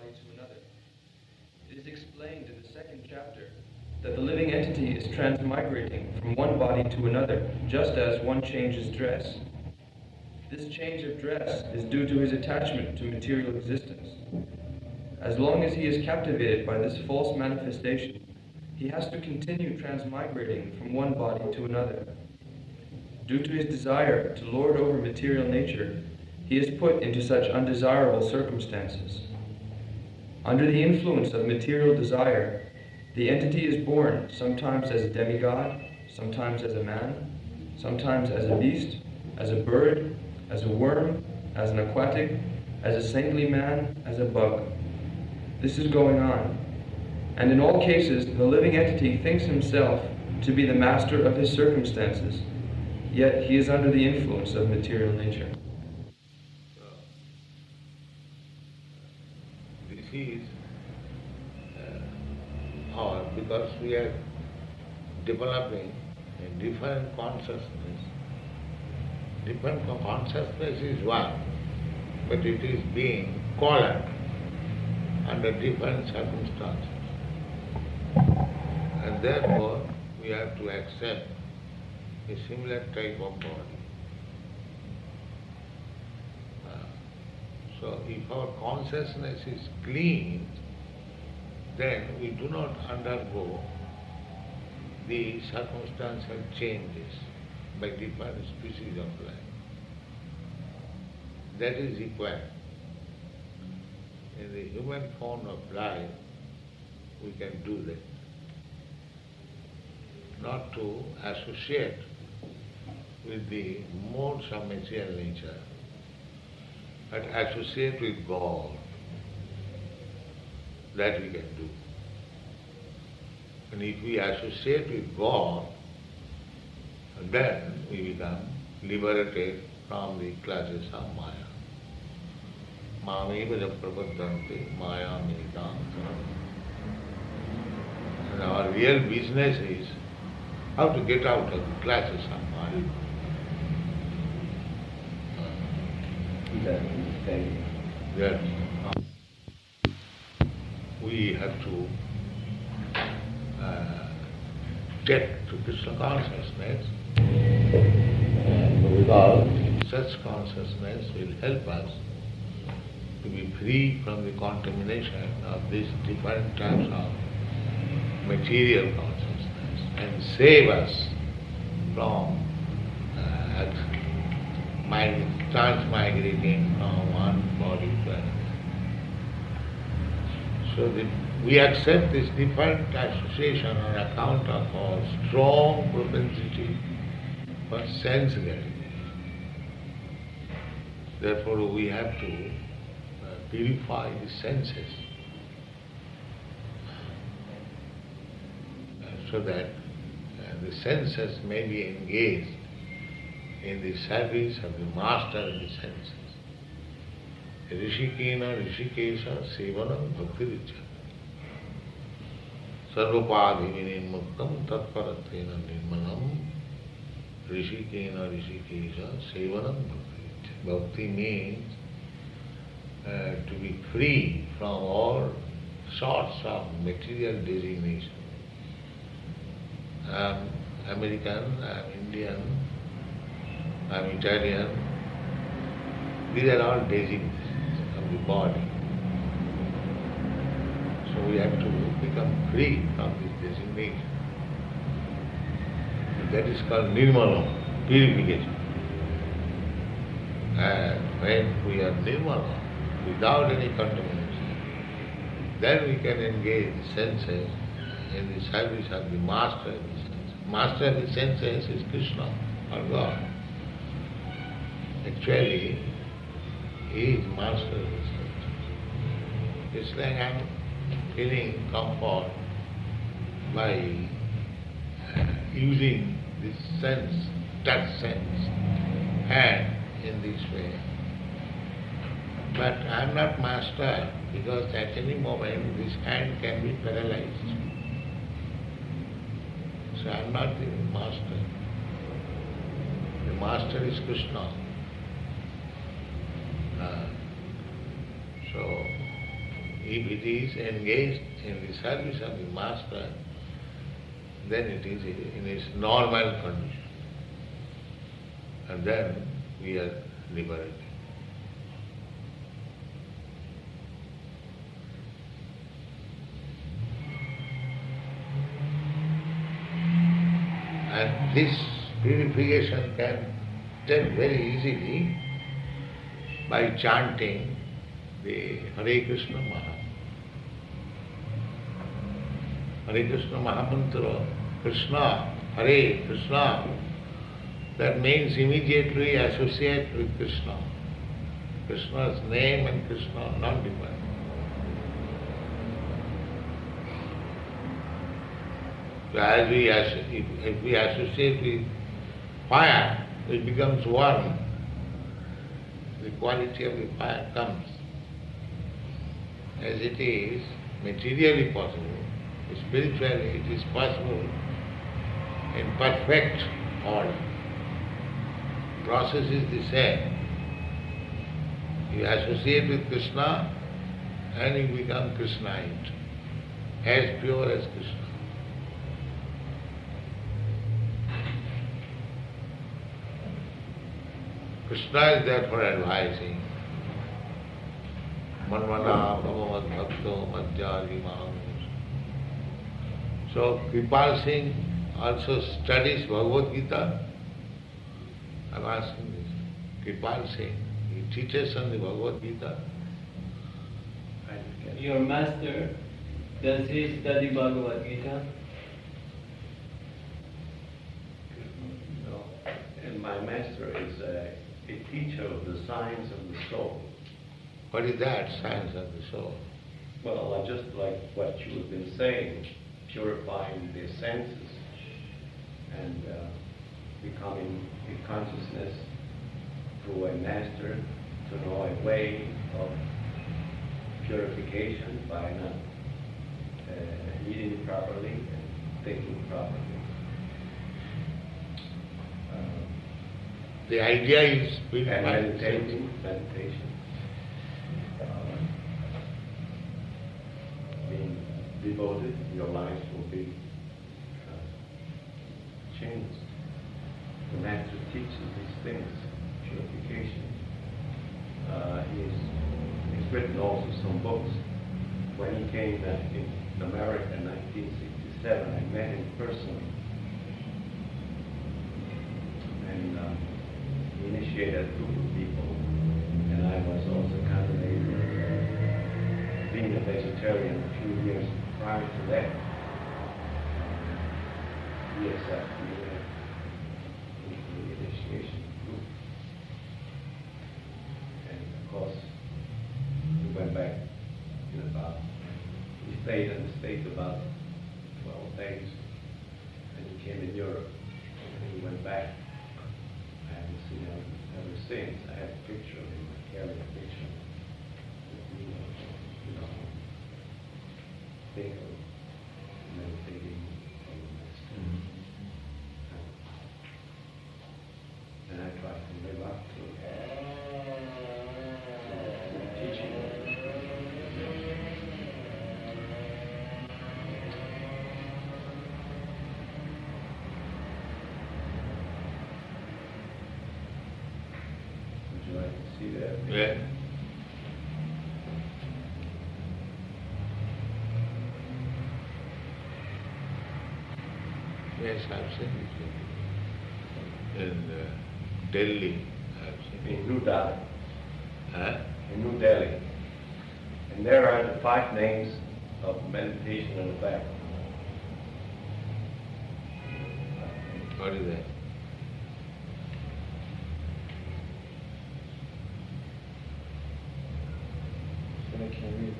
body to another. It is explained in the second chapter that the living entity is transmigrating from one body to another, just as one changes dress. This change of dress is due to his attachment to material existence. As long as he is captivated by this false manifestation, he has to continue transmigrating from one body to another. Due to his desire to lord over material nature, he is put into such undesirable circumstances. Under the influence of material desire, the entity is born sometimes as a demigod, sometimes as a man, sometimes as a beast, as a bird, as a worm, as an aquatic, as a saintly man, as a bug. This is going on. And in all cases, the living entity thinks himself to be the master of his circumstances, yet he is under the influence of material nature. This is because we are developing a different consciousness. Different consciousness is one, but it is being colored under different circumstances. And therefore, we have to accept a similar type of body. So if our consciousness is clean, then we do not undergo the circumstantial changes by different species of life. That is required. In the human form of life, we can do that. Not to associate with the modes of material nature, but associate with God. That we can do. And if we associate with God, then we become liberated from the clutches of Maya. Mameva prapadanti Maya Mekam. And our real business is how to get out of the clutches of Maya. Yes. We have to get to Krishna consciousness, because such consciousness will help us to be free from the contamination of these different types of material consciousness and save us from transmigrating from one body to another. So that we accept this different association on account of our strong propensity for sense gratification. Therefore we have to purify the senses so that the senses may be engaged in the service of the master of the senses. Rishikena Rishikesha Sevanam Bhakti Richya Sarvapadhi Vinimuktam Tatparatrena Nirmanam Rishikena Rishikesha Sevanam Bhakti Richya. Bhakti means to be free from all sorts of material designation. I'm American, I'm Indian, I'm Italian. These are all designations of the body. So we have to become free from this designation. That is called nirmala, purification. And when we are nirmala, without any contamination, then we can engage the senses in the service of the master of the senses. Master of the senses is Krishna or God. Actually, he is master of the senses. It's like I'm feeling comfort by using this sense, touch sense, hand in this way. But I'm not master because at any moment this hand can be paralyzed. So I'm not the master. The master is Krishna. So If it is engaged in the service of the Master, then it is in its normal condition. And then we are liberated. And this purification can take very easily by chanting the Hare Krishna Mahamantra. Hare Krishna Mahamantra, Krishna, Hare Krishna, that means immediately associate with Krishna. Krishna's name and Krishna are not different. So as if we associate with fire, it becomes warm. The quality of the fire comes. As it is materially possible, spiritually it is possible in perfect order. Process is the same. You associate with Krishna and you become Krishnite, as pure as Krishna. Krishna is therefore advising, Manvana Bhagavad Bhakto Madhyari Maham. So Kripal Singh also studies Bhagavad Gita. I'm asking this. Kripal Singh, he teaches on the Bhagavad Gita. Your master, does he study Bhagavad Gita? No. And my master is a teacher of the science of the soul. What is that, science of the soul? Well, just like what you have been saying, purifying the senses and becoming the consciousness through a master to know a way of purification by not eating properly and thinking properly. The idea is And meditation. Being devoted, your life will be changed. The master teaches these things, purification. He's written also some books. When he came in America in 1967, I met him personally. And he initiated a group of people, and I was also candidate being a vegetarian a few years prior to that. He accepted me into the initiation group. And of course, we went back he stayed in the States about 12 days, and he came in Europe, and he went back. I haven't seen him ever since. I have a picture of him. I carry a picture with me, think of meditating on the Master. And I try to live up to the teaching of the Would you like to see that? Yeah. Yes, I've seen it. In Delhi, I've seen it. In New Delhi. Huh? In New Delhi. And there are the 5 names of meditation on the back. What is that? I can't read.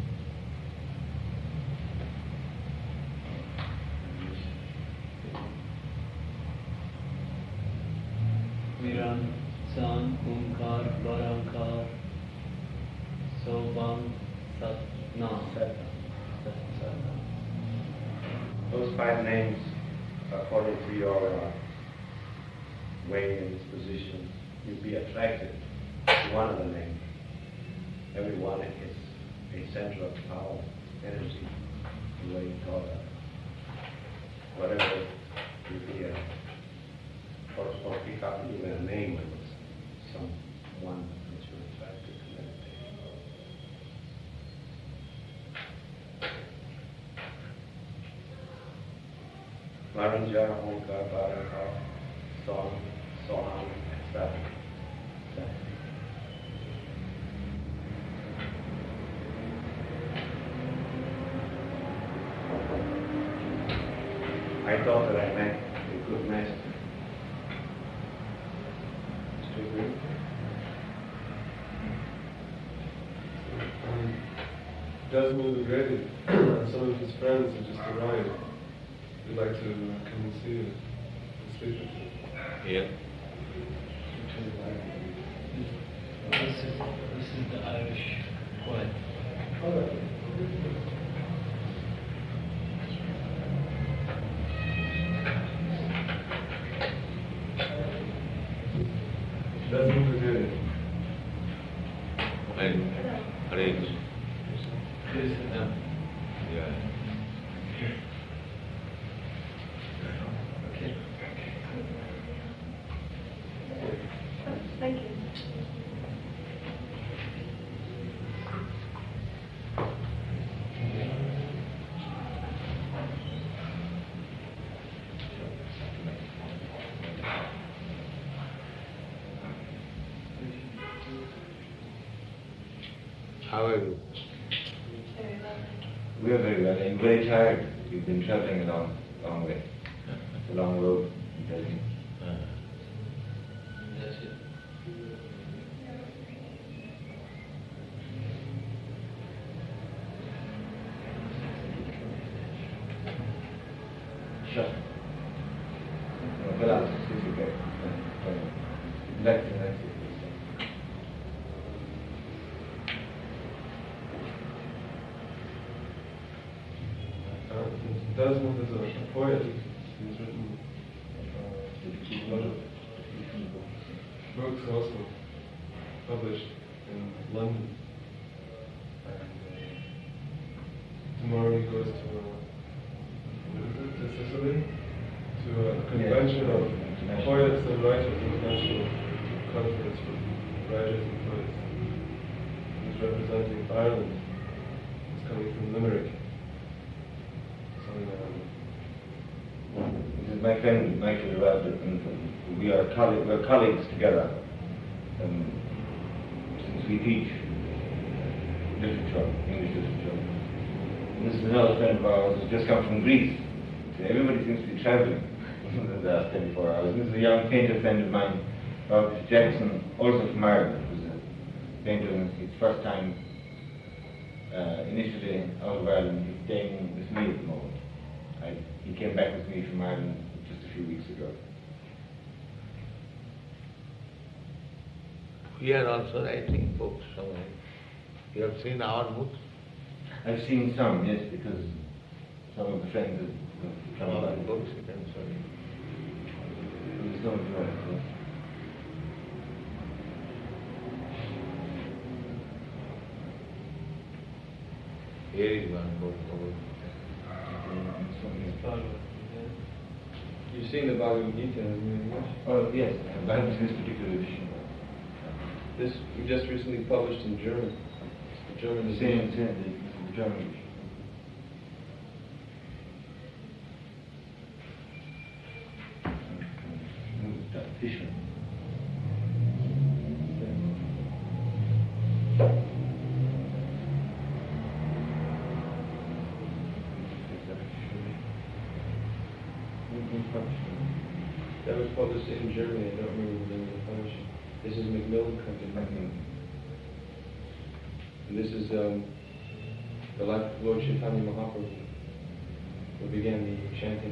Viran, San, Kumkar, Barankar, Sobam, Satnam. Those 5 names, according to your way and disposition, you'll be attracted to one of the names. Every one is a center of power, energy, the way you call that. Whatever would be or pick up even a name when it's someone that you're attracted to meditate. Maranja, Omkar, Baraka, Song, Soham, etc. I thought that I met a good master. Do you agree? Desmond regretted and some of his friends had just arrived. We'd like to come and see you and speak with you. Yeah. This is the Irish poet. Desmond regretted. And arrange. This is them. Yeah. Okay. Thank you. How are you? Very well. We are very well. I'm very tired. We've been travelling a long way. It's a long road. I'm telling you. That's it. Sure. Well, it's okay. Next. Desmond is a poet. He's written a lot of books also published in London. And tomorrow he goes to Sicily, to a convention of poets and writers, international conference for writers and poets. He's representing Ireland. He's coming from Limerick. This is my friend Michael Rabbit, and we're colleagues together since we teach literature, English literature. And this is another friend of ours who's just come from Greece. So everybody seems to be travelling in the last 24 hours. This is a young painter friend of mine, Robert Jackson, also from Ireland, who's a painter in his first time initially out of Ireland. He's staying with me at the moment. He came back with me from Ireland just a few weeks ago. We are also writing books somewhere. You have seen our books? I've seen some, yes, because some of the friends have come Our about. books you can show me. There's some of yours, yes. Here is one book. You've seen the Bhagavad Gita in English? Oh, yes, I haven't seen this particular edition. This we just recently published in German. The German The same, the German edition. Fisher. That was published in Germany. I don't remember the name of the publisher. This is Macmillan Company. And this is the life of Lord Chaitanya Mahaprabhu, who began the chanting.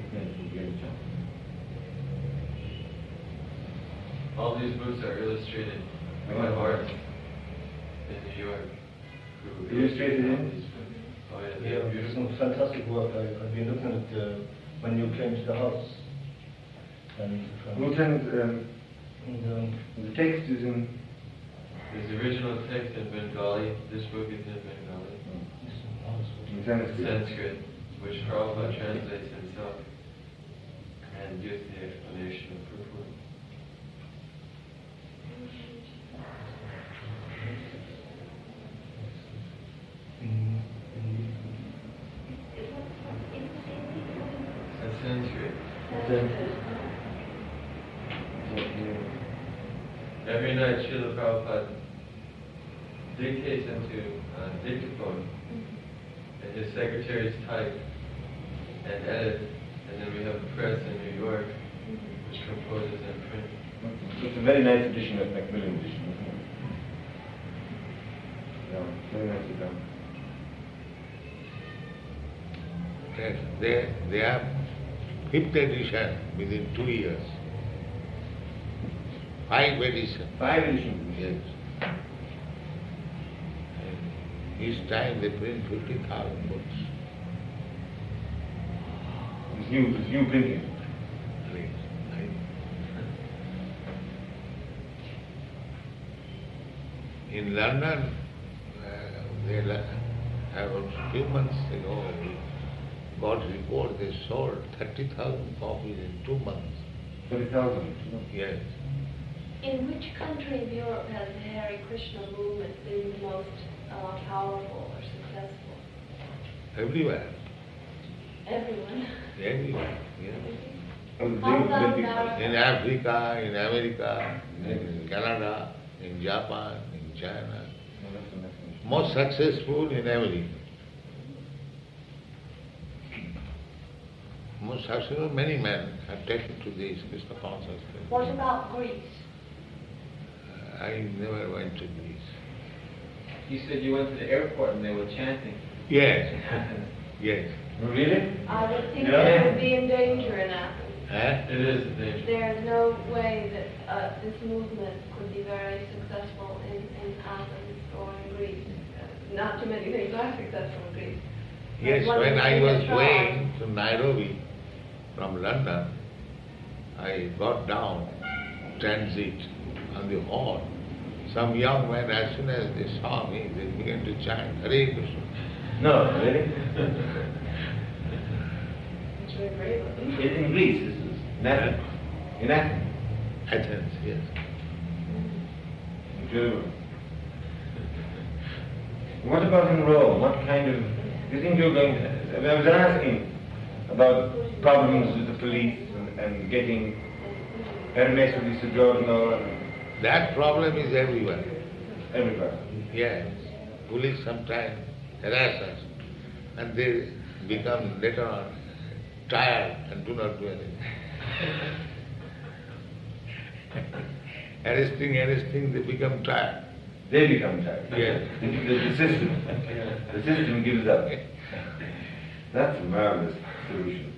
All these books are illustrated by art in New York. Illustrated in? Oh yeah, Yeah, they're there's beautiful. some fantastic work. I've been looking at when you came to the house. And Lieutenant, the text is in. There's the original text in Bengali. This book is in Bengali. Sanskrit. Sanskrit, which Prabhupada translates himself and gives the explanation of purport. That's Sanskrit. Every night Srila Prabhupada dictates into dictaphone, and his secretaries type and edit, and then we have a press in New York which composes and prints. It's a very nice edition of Macmillan edition, isn't it? Yeah, very nicely done. Yes, they have fifth edition within 2 years. 5 editions. 5 editions. Yes. And each time they print 50,000 books. It's new printing. Please. In London, about a few months ago, we got a report they sold 30,000 copies in 2 months. 30,000. Yes. In which country of Europe has the Hare Krishna movement been the most powerful or successful? Everywhere. Everyone. Everywhere. Yes. How about In America? Africa, in America, in Canada, in Japan, in China. Most successful in America. Most successful, many men have taken to this Krishna consciousness. What about Greece? I never went to Greece. You said you went to the airport and they were chanting. Yes, In Athens. yes. Really? I would think Yeah. it would be in danger in Athens. Huh? It is a danger. There's no way that this movement could be very successful in Athens or in Greece. Not too many things are successful in Greece. Yes, One when of the I was biggest draws. going to Nairobi from London, I got down transit on the hall. Some young men, as soon as they saw me, they began to chant Hare Krishna. No, really? It's very brave of them. It's in Greece, this is. In Athens. In Athens. Athens, yes. Incredible. What about in Rome? What kind of... Do you think you're going to... I was asking about problems with the police and getting Hermes Soggiorno and That problem is everywhere. everywhere. Yes. Police sometimes harass us and they become later on tired and do not do anything. Arresting, they become tired. They become tired. Yes. The system gives up. That's a marvelous solution.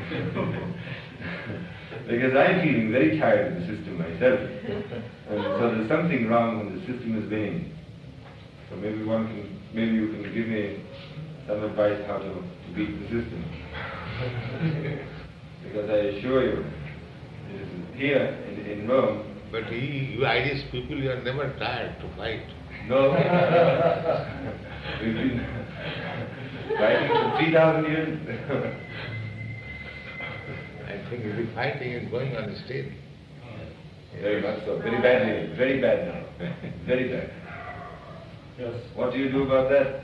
Because I'm feeling very tired of the system myself. And so there's something wrong when the system is winning. So maybe you can give me some advice how to beat the system. Because I assure you, it is here in Rome. But you Irish people, you are never tired to fight. No. We've been fighting for 3,000 years. I think the fighting is going on still. Very much so. Very badly. Very bad now. Very bad. Yes. What do you do about that?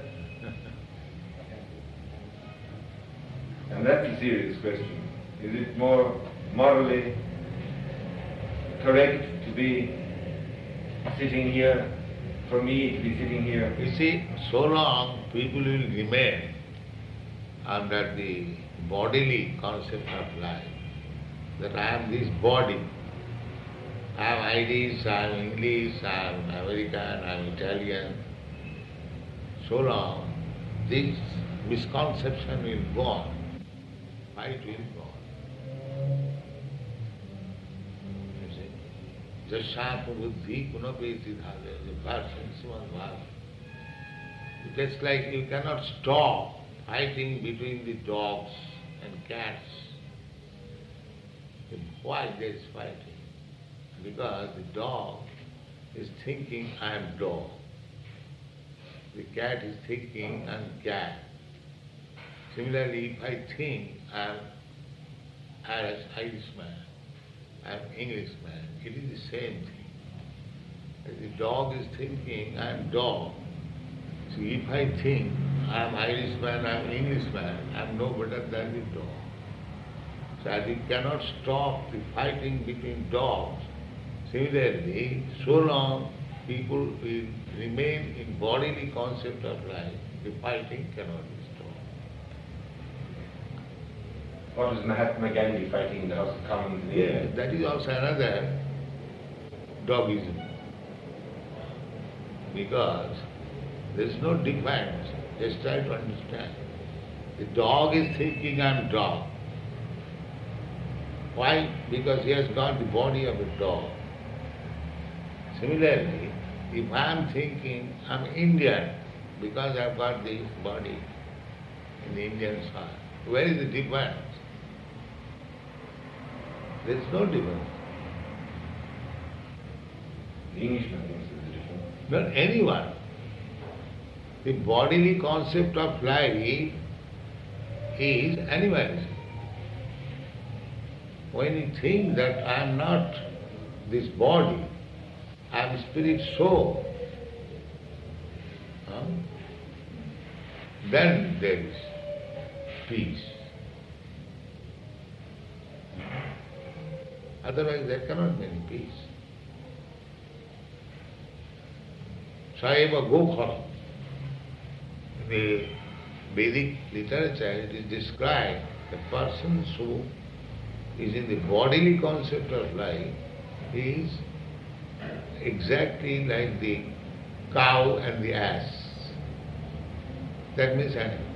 And that's a serious question. Is it more morally correct to be sitting here, for me to be sitting here? You see, so long people will remain under the bodily concept of life, that I am this body. I am Irish, I am English, I am American, I am Italian. So long, this misconception will go on. Fight will go on. You see? Jashapu buddhi kunapeti dhave, the verse in Srimad Bhagavatam. It's like you cannot stop fighting between the dogs and cats. Why there is fighting? Because the dog is thinking, I am dog. The cat is thinking, I am cat. Similarly, if I think I'm an Irishman, I'm Englishman, it is the same thing. As the dog is thinking I'm dog. So if I think I'm Irishman, I'm Englishman, I'm no better than the dog. So as you cannot stop the fighting between dogs, similarly, so long people will remain in bodily concept of life, the fighting cannot be stopped. What is Mahatma Gandhi fighting in the House of Commons in India? That is also another dogism. Because there is no difference. Just try to understand. The dog is thinking I'm dog. Why? Because he has got the body of a dog. Similarly, if I am thinking I'm Indian, because I have got this body in the Indian soil, where is the difference? There is no difference. The Englishman thinks there's a difference. Not anyone. The bodily concept of life is animalism. When you think that I am not this body, I am spirit soul, then there is peace. Otherwise there cannot be any peace. Saiva Gokha. In the Vedic literature it is described the person who is in the bodily concept of life is exactly like the cow and the ass. That means animal.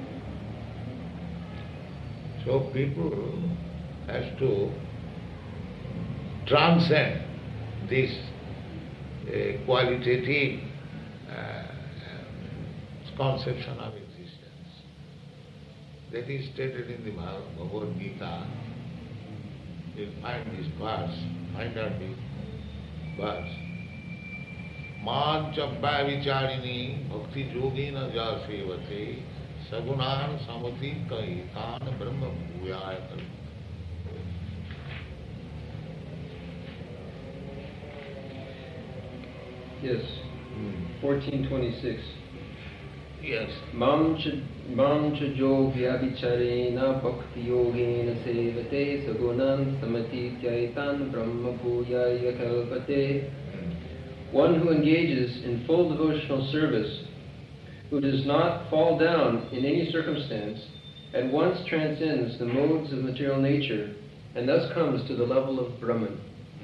So people has to transcend this qualitative conception of existence. That is stated in the Bhagavad Gita. You'll find this verse, find out this verse. Mancha vicharini bhakti yogena ja sevate sagunan samati kahitan brahma bhuyaya. Yes. 1426. Yes. Mam cha jo vyabhicharena bhakti yogena sevate sagunan samati jaitan brahma bhuyaya kalpate. One who engages in full devotional service, who does not fall down in any circumstance, at once transcends the modes of material nature, and thus comes to the level of Brahman.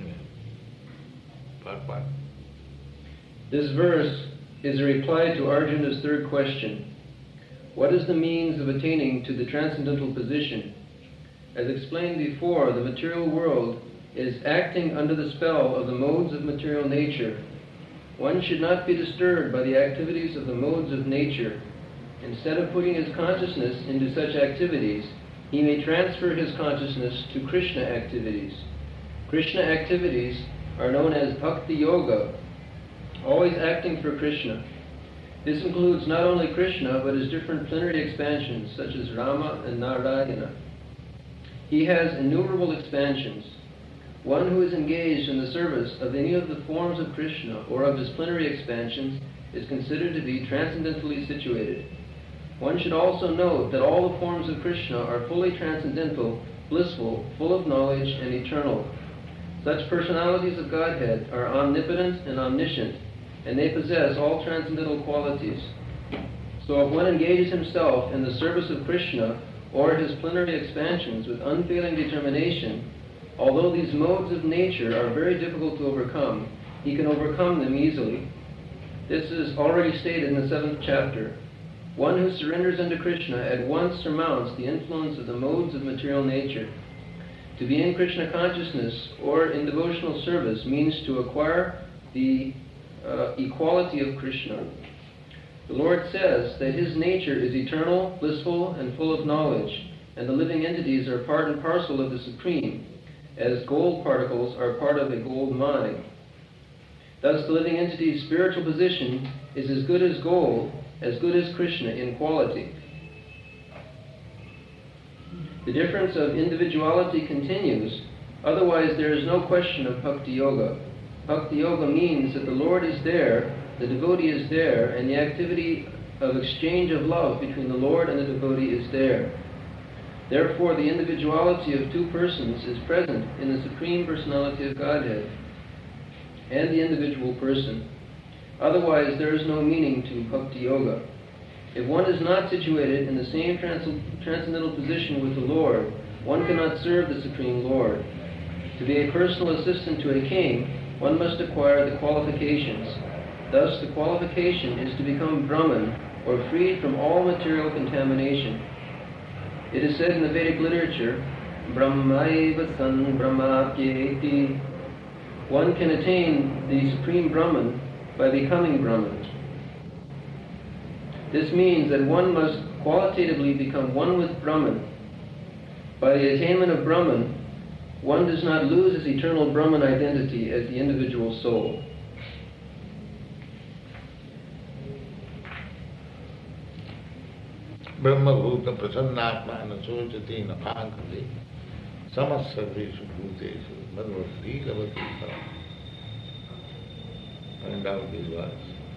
Part. This verse is a reply to Arjuna's third question. What is the means of attaining to the transcendental position? As explained before, the material world is acting under the spell of the modes of material nature. One should not be disturbed by the activities of the modes of nature. Instead of putting his consciousness into such activities, he may transfer his consciousness to Krishna activities. Krishna activities are known as Bhakti Yoga, always acting for Krishna. This includes not only Krishna, but his different plenary expansions, such as Rama and Narayana. He has innumerable expansions. One who is engaged in the service of any of the forms of Krishna or of his plenary expansions is considered to be transcendentally situated. One should also note that all the forms of Krishna are fully transcendental, blissful, full of knowledge, and eternal. Such personalities of Godhead are omnipotent and omniscient, and they possess all transcendental qualities. So if one engages himself in the service of Krishna or his plenary expansions with unfailing determination, although these modes of nature are very difficult to overcome, he can overcome them easily. This is already stated in the 7th chapter. One who surrenders unto Krishna at once surmounts the influence of the modes of material nature. To be in Krishna consciousness or in devotional service means to acquire the equality of Krishna. The Lord says that his nature is eternal, blissful, and full of knowledge, and the living entities are part and parcel of the Supreme, as gold particles are part of a gold mine. Thus the living entity's spiritual position is as good as gold, as good as Krishna in quality. The difference of individuality continues, otherwise there is no question of Bhakti Yoga. Bhakti Yoga means that the Lord is there, the devotee is there, and the activity of exchange of love between the Lord and the devotee is there. Therefore, the individuality of two persons is present in the Supreme Personality of Godhead and the individual person. Otherwise, there is no meaning to Bhakti Yoga. If one is not situated in the same transcendental position with the Lord, one cannot serve the Supreme Lord. To be a personal assistant to a king, one must acquire the qualifications. Thus, the qualification is to become Brahman, or freed from all material contamination. It is said in the Vedic literature, Brahmaiva san brahmapyeti. One can attain the Supreme Brahman by becoming Brahman. This means that one must qualitatively become one with Brahman. By the attainment of Brahman, one does not lose his eternal Brahman identity as the individual soul. Brahma-bhuta prasannatma nasocati naphankati samasarveshu bhuteshu madhvasri lavati saram. Find out these words.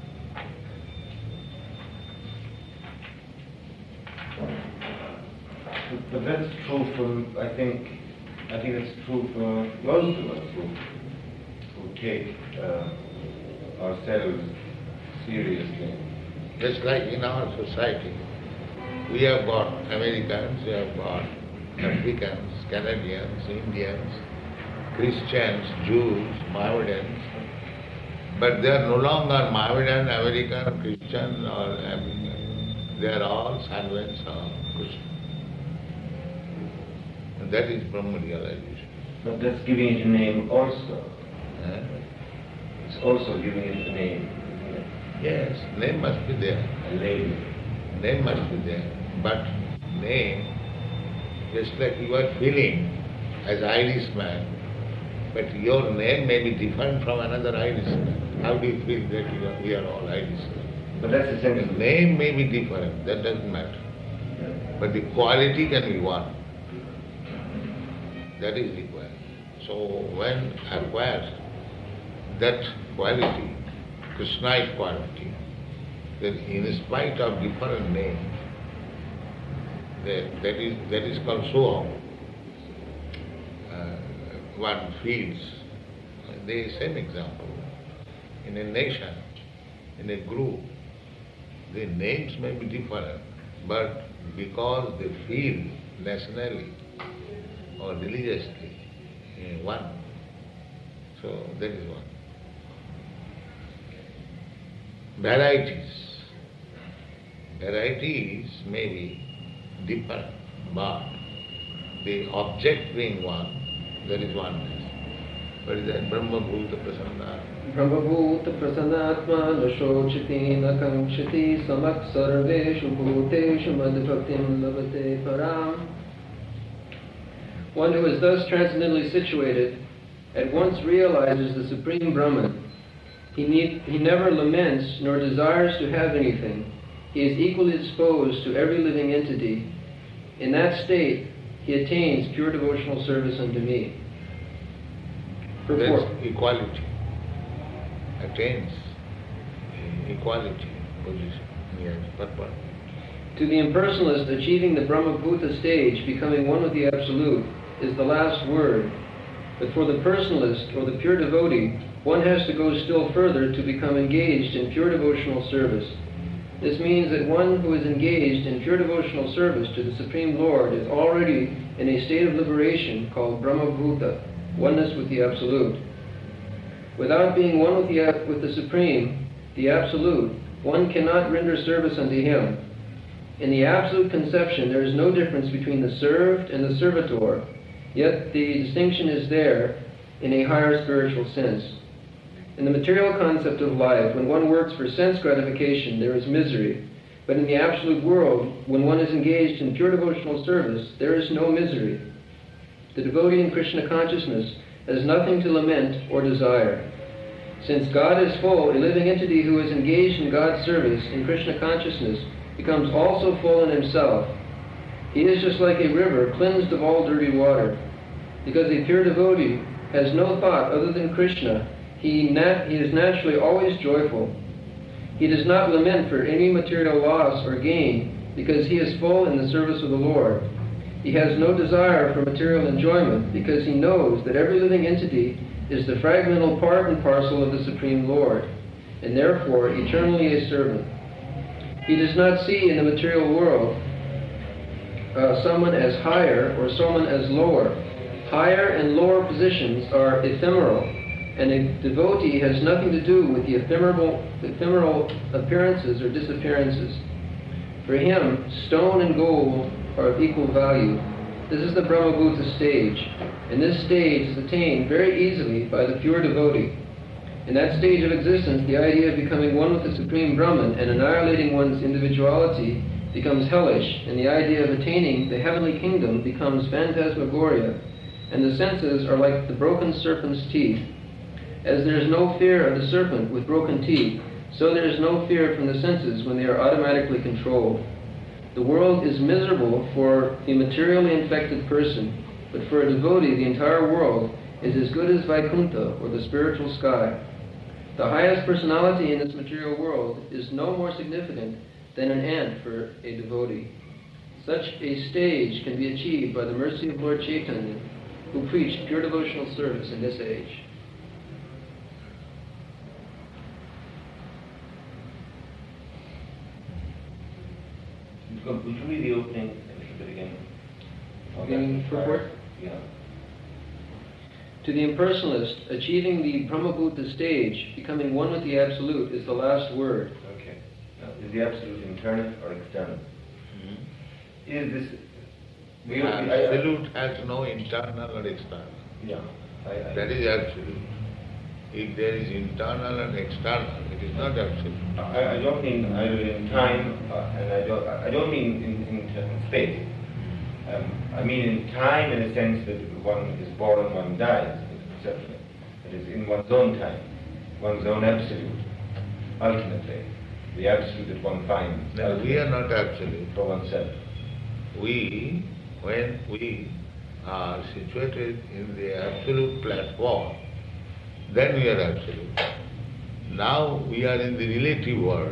But that's true for, I think that's true for most of us who take ourselves seriously. Just like in our society, we have got Americans, we have got Africans, Canadians, Indians, Christians, Jews, Mohammedans, but they are no longer Mohammedan, American, Christian or African. They are all servants of Krishna. And that is Brahma realization. But that's giving it a name also. Eh? It's also giving it a name. Yes, name must be there. A label. Name must be there. But name, just like you are feeling as Irishman, but your name may be different from another Irishman. How do you feel that we are all Irishmen? But that's the The same. name may be different, that doesn't matter. But the quality can be one. That is required. So when acquires that quality, Krishnite quality, then in spite of different names, that is called soham. One feels. The same example. In a nation, in a group, the names may be different, but because they feel nationally or religiously one, so that is one. Varieties may be different, but the object being one, that is oneness. What is that? Brahma-bhuta prasanna. Brahma-bhuta prasannatma nashochiti nakankshiti samak sarveshu bhuteshu madhbhaktim labate param. One who is thus transcendently situated at once realizes the Supreme Brahman. He never laments nor desires to have anything. He is equally disposed to every living entity. In that state, he attains pure devotional service unto me. That's equality. Attains equality position. Yes, purport. To the impersonalist, achieving the Brahma-bhuta stage, becoming one with the Absolute, is the last word. But for the personalist or the pure devotee, one has to go still further to become engaged in pure devotional service. This means that one who is engaged in pure devotional service to the Supreme Lord is already in a state of liberation called Brahma-bhuta, oneness with the Absolute. Without being one with the Supreme, the Absolute, one cannot render service unto Him. In the Absolute conception, there is no difference between the served and the servitor, yet the distinction is there in a higher spiritual sense. In the material concept of life, when one works for sense gratification, there is misery. But in the absolute world, when one is engaged in pure devotional service, there is no misery. The devotee in Krishna consciousness has nothing to lament or desire. Since God is full, a living entity who is engaged in God's service in Krishna consciousness becomes also full in himself. He is just like a river cleansed of all dirty water. Because a pure devotee has no thought other than Krishna, he is naturally always joyful. He does not lament for any material loss or gain because he is full in the service of the Lord. He has no desire for material enjoyment because he knows that every living entity is the fragmental part and parcel of the Supreme Lord, and therefore eternally a servant. He does not see in the material world someone as higher or someone as lower. Higher and lower positions are ephemeral, and a devotee has nothing to do with the ephemeral appearances or disappearances. For him, stone and gold are of equal value. This is the Brahmabhuta stage, and this stage is attained very easily by the pure devotee. In that stage of existence, the idea of becoming one with the Supreme Brahman and annihilating one's individuality becomes hellish, and the idea of attaining the heavenly kingdom becomes phantasmagoria, and the senses are like the broken serpent's teeth. As there is no fear of the serpent with broken teeth, so there is no fear from the senses when they are automatically controlled. The world is miserable for the materially infected person, but for a devotee the entire world is as good as Vaikuntha, or the spiritual sky. The highest personality in this material world is no more significant than an ant for a devotee. Such a stage can be achieved by the mercy of Lord Chaitanya, who preached pure devotional service in this age. Would you read the opening a little bit again? Beginning purport? Yeah. To the impersonalist, achieving the Brahmabhuta stage, becoming one with the Absolute, is the last word. Okay. Now, is the Absolute internal or external? Is this... The Absolute has no internal or external. Yeah. That is Absolute. If there is internal and external, it is not Absolute. I don't mean either in time, and I don't mean in space. I mean in time in the sense that one is born, one dies, exceptionally. It is in one's own time, one's own Absolute, ultimately. The Absolute that one finds. No, we are not Absolute. For oneself. When we are situated in the Absolute platform, then we are Absolute. Now we are in the relative world.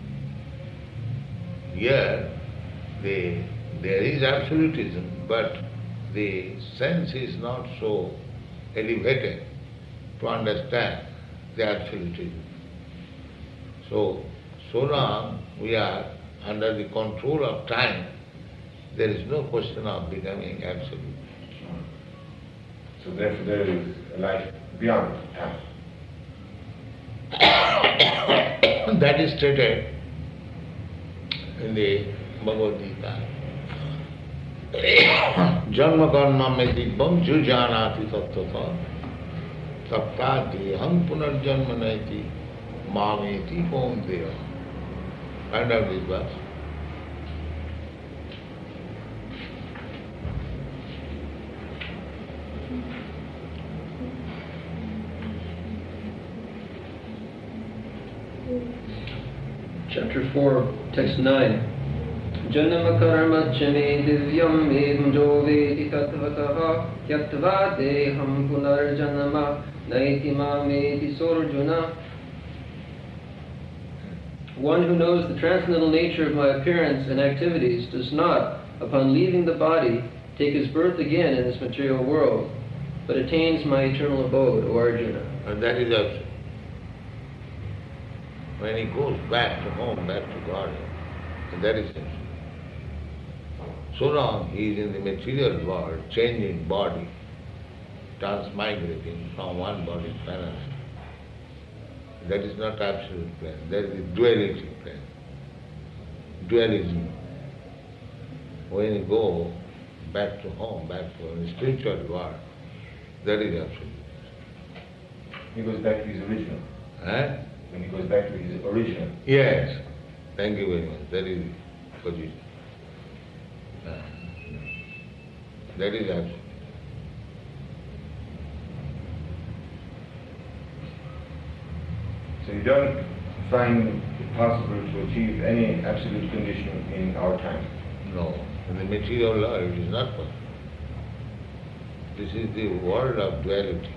Here, there is absolutism, but the sense is not so elevated to understand the absolutism. So long we are under the control of time, there is no question of becoming absolute. So therefore there is a life beyond time. That is stated in the Bhagavad Gita. Janma karma medibam jujanati tattatha tapta deham punarjanma naiti mameti kaunteya. Find out this verse. Chapter 4, Text 9. Janama karma chame divyam evam jo vedi tattvataha tyaktva deham punarjanama naiti mameti sorjuna. One who knows the transcendental nature of my appearance and activities does not, upon leaving the body, take his birth again in this material world, but attains my eternal abode, O Arjuna. And that is absolute. When he goes back to home, back to God, and that is absolute. So long he is in the material world, changing body, transmigrating from one body to another. That is not absolute plane, that is the duality plane. Dualism. When you go back to home, back to the spiritual world, that is absolute. He goes back to his original. When he goes back to his original. Yes. Thank you very much. That is the position. That is absolute. So you don't find it possible to achieve any absolute condition in our time? No. No, in the material law it is not possible. This is the world of duality.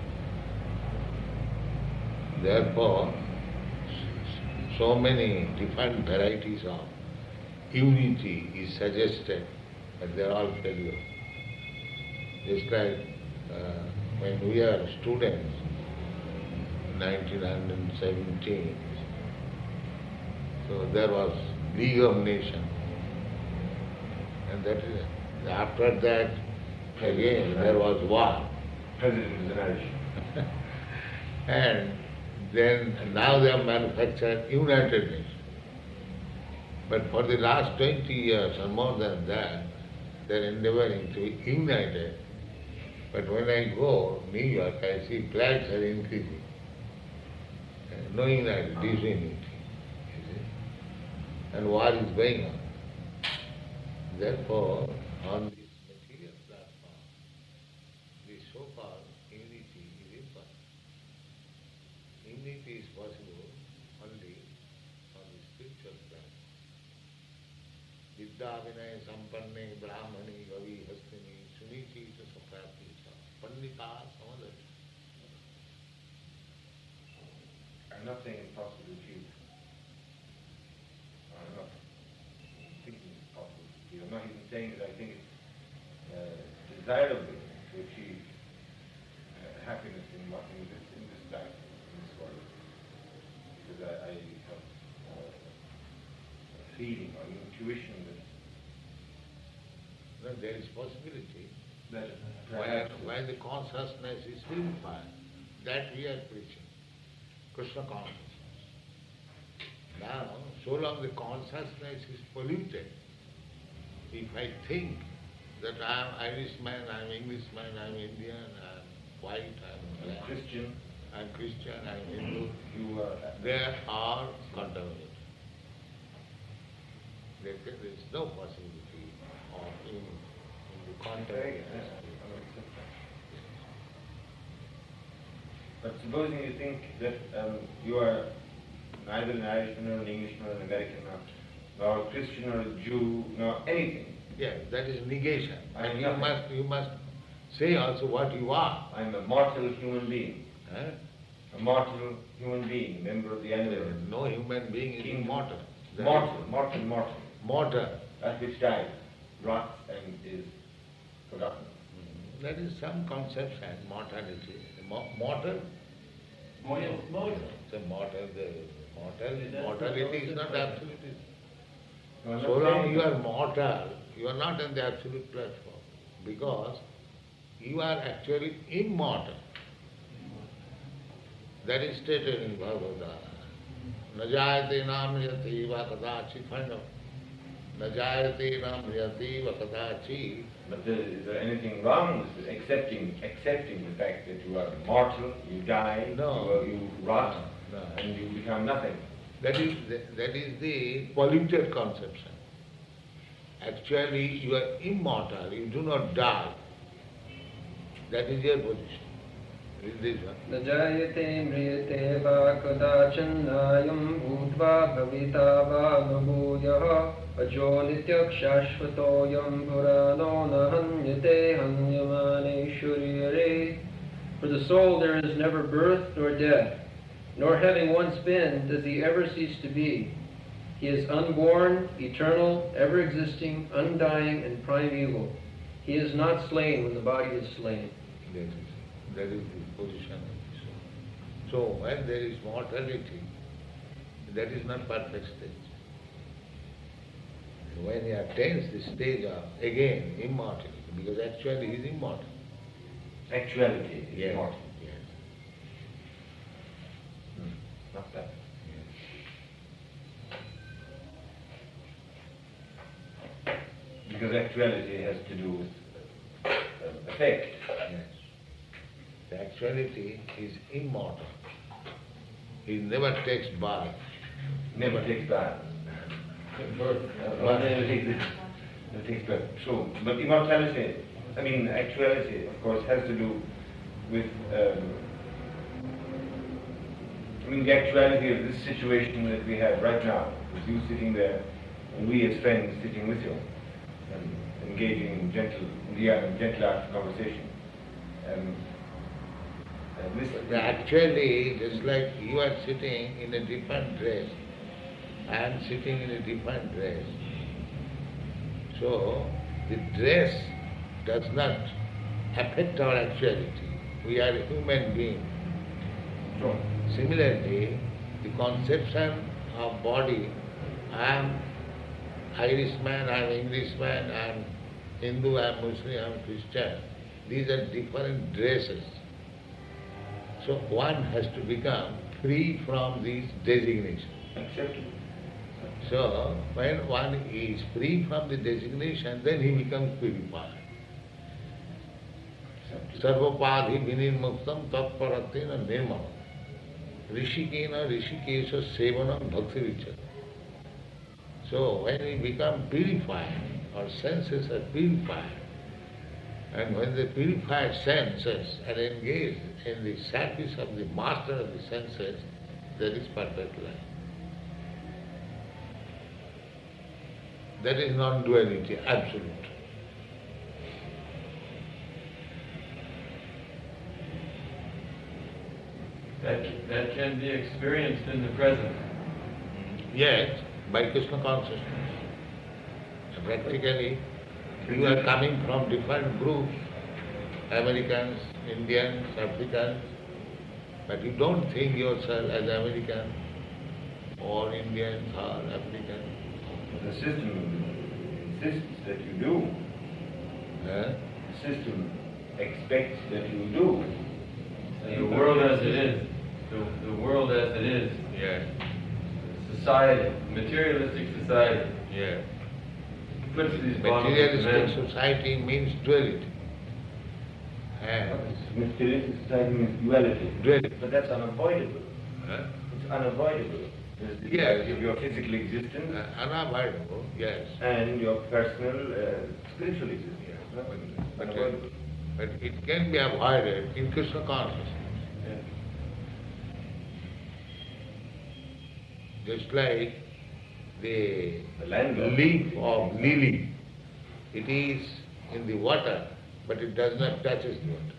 Therefore, so many different varieties of unity is suggested, but they are all failure. Just like when we are students, 1917, so there was League of Nations, and that is after that again there was war. President is an Irish. And then now they have manufactured United Nations. But for the last 20 years or more than that, they are endeavoring to be united. But when I go New York, I see flags are increasing. No unity, disunity. And war is going on. Therefore, on this material platform, the so-called unity is impossible. Unity is possible only on the spiritual plane. Vidya vinaya sampanne brahmani gavi hastini suniti sa saprati sa pandita samadati. I'm not saying it's possible to achieve. I'm not thinking it's possible to achieve. I'm not even saying that I think it's desirable to achieve happiness in this life, in this world. Because I have a feeling or intuition No, there is possibility that why the consciousness is purified. That we are preaching. Krishna consciousness. Now, so long the consciousness is polluted, if I think that I am Irishman, I am Englishman, I am Indian, I am white, I am black, Christian, I am Christian, I am Hindu, they they are contaminated. There is no possibility of in the contamination. But supposing you think that you are neither an Irishman nor an Englishman nor an American nor a Christian or a Jew nor anything. Yes, that is negation. I am And you must say also what you are. I am a mortal human being. Eh? A mortal human being, member of the animal. No human being is immortal. Mortal. That which dies, rots and is forgotten. That is some conception, mortality. Mortal? So mortality is not absolute. No, So long you are mortal, you are not on the absolute platform, because you are actually immortal. That is stated in Bhagavad Gita. Najayate namriyati va kadachi, find out. Najayate namriyati va kadachi. But is there anything wrong with accepting the fact that you are mortal, you die, No. you rot, No. and you become nothing? That is the polluted conception. Actually, you are immortal, you do not die. That is your position. Read this one. Najayate mriyate va kadachanayam bhutva bhavita va nabhuyaha ajo nityak shashvatoyam purano nahanyate hanyamane shuryare. For the soul there is never birth nor death, nor having once been does he ever cease to be. He is unborn, eternal, ever-existing, undying, and primeval. He is not slain when the body is slain. That is the position of the soul. So when there is mortality, that is not perfect stage. When he attains the stage of, again, immortality, because actually he is immortal. Actuality is Yes. immortal. Yes. Not that. Because actuality has to do with effect. Yes. The actuality is immortal. He never takes birth. Never takes birth. Never takes birth. True. But immortality, actuality, of course, has to do with, the actuality of this situation that we have right now, with you sitting there, and we as friends sitting with you. and engaging in gentle art of conversation. Actually, just like you are sitting in a different dress, I am sitting in a different dress. So, the dress does not affect our actuality. We are a human being. Similarly, the conception of body, I am Irishman, I am Englishman, I am Hindu, I am Muslim, I am Christian. These are different dresses. So one has to become free from these designations. Acceptable. So when one is free from the designation, then he becomes purified. Sarvapadhi vinirmuktam tatparatina nirmam. Rishikena rishikesha sevanam bhakti vichara. So when we become purified, our senses are purified, and when the purified senses are engaged in the service of the master of the senses, that is perfect life. That is non-duality, absolute. That can be experienced in the present. Yes, by Krishna consciousness. Practically, you are coming from different groups, Americans, Indians, Africans, but you don't think yourself as American or Indian or African. The system insists that you do. Eh? The system expects that you do. And the world as it is, the world as it is, Yes, society, materialistic society, yes. puts these boundaries to Materialistic men. society means duality. And Materialistic society means duality. duality. But that's unavoidable. Eh? It's unavoidable. There's the Yes. duality of your physical existence Unavoidable, yes. and your personal spiritual existence. But, Unavoidable. but it can be avoided in Krishna consciousness. Just like the leaf of lily, it is in the water, but it does not touch the water.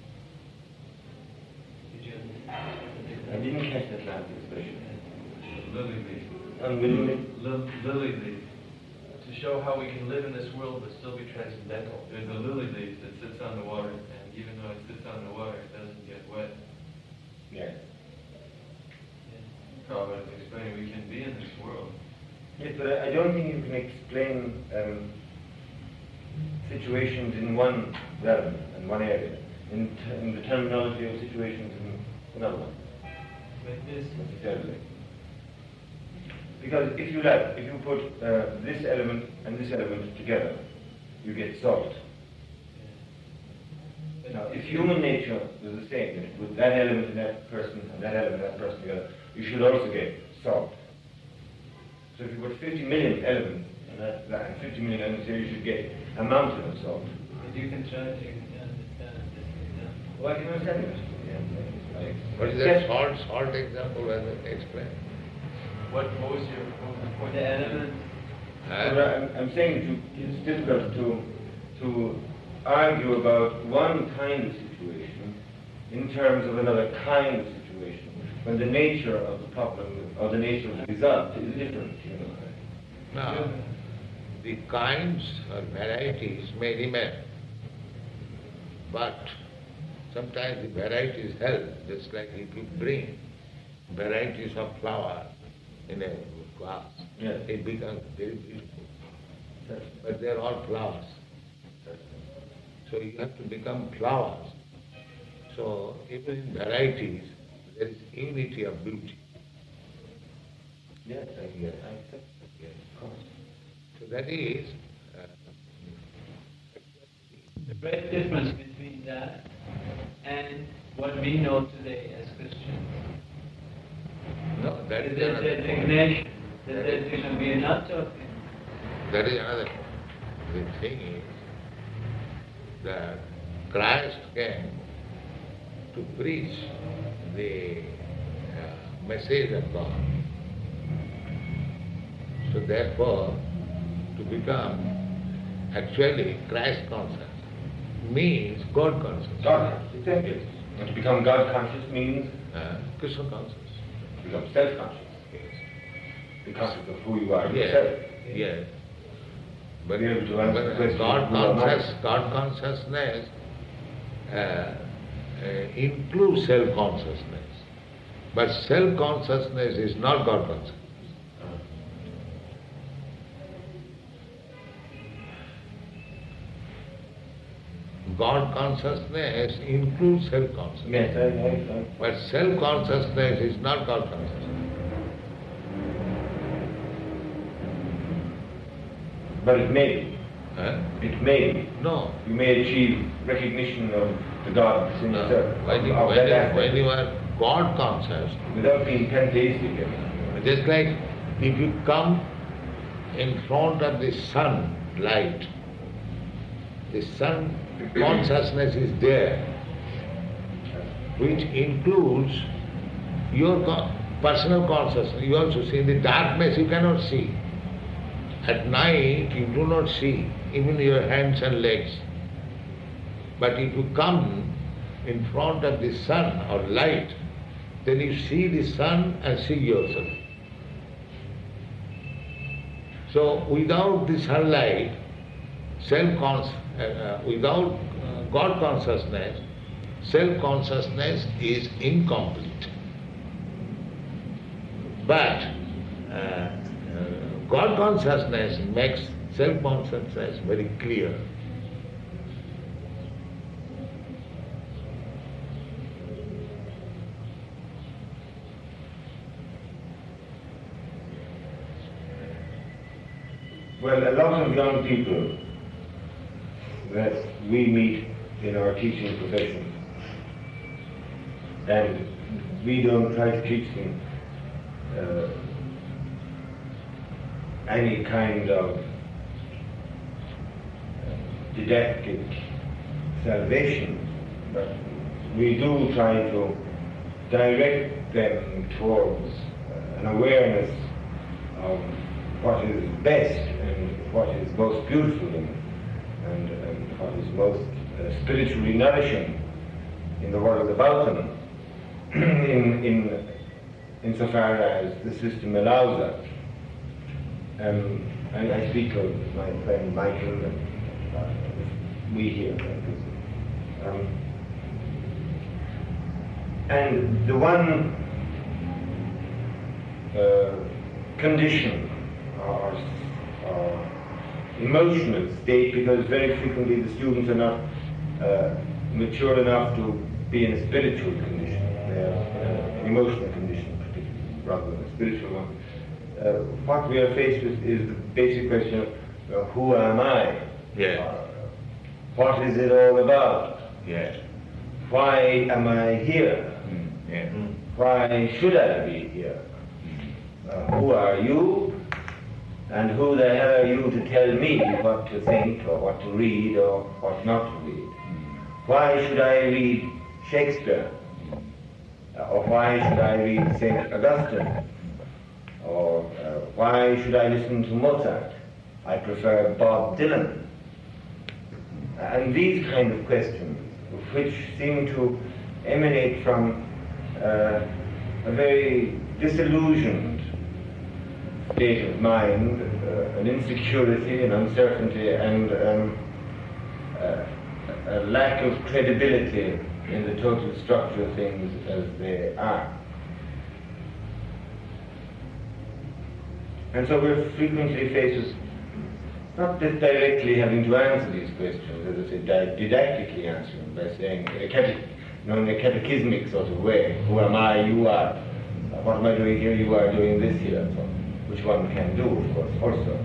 I didn't catch that last expression. Lily leaf. Unwillingly. Lily leaf. To show how we can live in this world but still be transcendental. There's a lily leaf that sits on the water, and even though it sits on the water, it doesn't get wet. Yes. Prabhupada is explaining we can be in this world. Yes, but I don't think you can explain situations in one realm, in one area, in the terminology of situations in another one. Like this. Necessarily. Because if you put this element and this element together, you get salt. Now, if human nature was the same, if with that element in that person and that element in that person together, you should also get salt. So if you put 50 million elements and that 50 million elements here, you should get a mountain of salt. But you can try to understand this example. Well, I can understand it. Yeah. What is that salt example as I explained? What was your point? The elements. But I'm saying it's difficult to argue about one kind of situation in terms of another kind of situation when the nature of the problem or the nature of the result is different. Now, the kinds or varieties may remain, but sometimes the varieties help, just like if you bring varieties of flowers in a glass, Yes. it becomes very beautiful. But they are all flowers. So you have to become flowers. So even in varieties, there is unity of beauty. Yes, Yes. I accept. Yes. Of course. So that is The great difference between that and what we know today as Christians no, that is is the another designation. The That is- designation we are not talking. That is another point. The thing is that Christ came to preach the message of God. So therefore, to become Actually, Christ consciousness means God consciousness. God conscious, exactly. And to become God conscious means Krishna conscious. to become self-conscious. Yes. Be conscious of who you are Yes. yourself. Yes. But, Be able to answer the question, God consciousness includes self-consciousness. But self-consciousness is not God consciousness. God consciousness includes self-consciousness. Yes, I. But self-consciousness is not God consciousness. But it may be. Huh? It may be. No. You may achieve recognition of the God that's in yourself. When you are God conscious, without being pantheistic. just like if you come in front of the sun light, the sun consciousness is there, which includes your personal consciousness. You also see in the darkness you cannot see. At night you do not see even your hands and legs. But if you come in front of the sun or light, then you see the sun and see yourself. So without the sunlight, without God consciousness, self-consciousness is incomplete. But God consciousness makes self-consciousness very clear. Well, a lot of young people that we meet in our teaching profession, and we don't try to teach them any kind of didactic salvation, but we do try to direct them towards an awareness of what is best and what is most beautiful and what is most spiritually nourishing in the world about them, insofar as the system allows that. And I speak of my friend Michael and we here. And the one condition or emotional state, because very frequently the students are not mature enough to be in a spiritual condition. They are an emotional condition, particularly, rather than a spiritual one. What we are faced with is the basic question of who am I? Yeah. What is it all about? Yeah. Why am I here? Yeah. Why should I be here? Who are you? And who the hell are you to tell me what to think or what to read or what not to read? Why should I read Shakespeare? Or why should I read St. Augustine? Or why should I listen to Mozart? I prefer Bob Dylan. And these kind of questions, which seem to emanate from a very disillusioned state of mind, an insecurity, an uncertainty, and a lack of credibility in the total structure of things as they are. And so we're frequently faced with not just directly having to answer these questions, as I say, didactically answering by saying, in a catechismic sort of way, who am I, you are, what am I doing here, you are doing this here, so, which one can do, of course, also.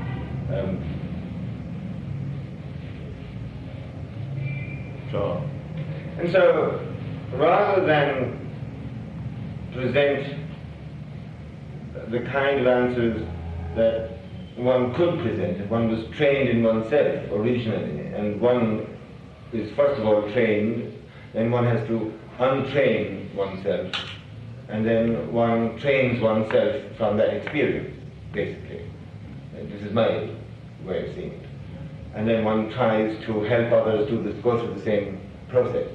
And so, rather than present the kind of answers that one could present if one was trained in oneself originally, and one is first of all trained, then one has to untrain oneself, and then one trains oneself from that experience, basically. And this is my way of seeing it. and then one tries to help others go through the same process.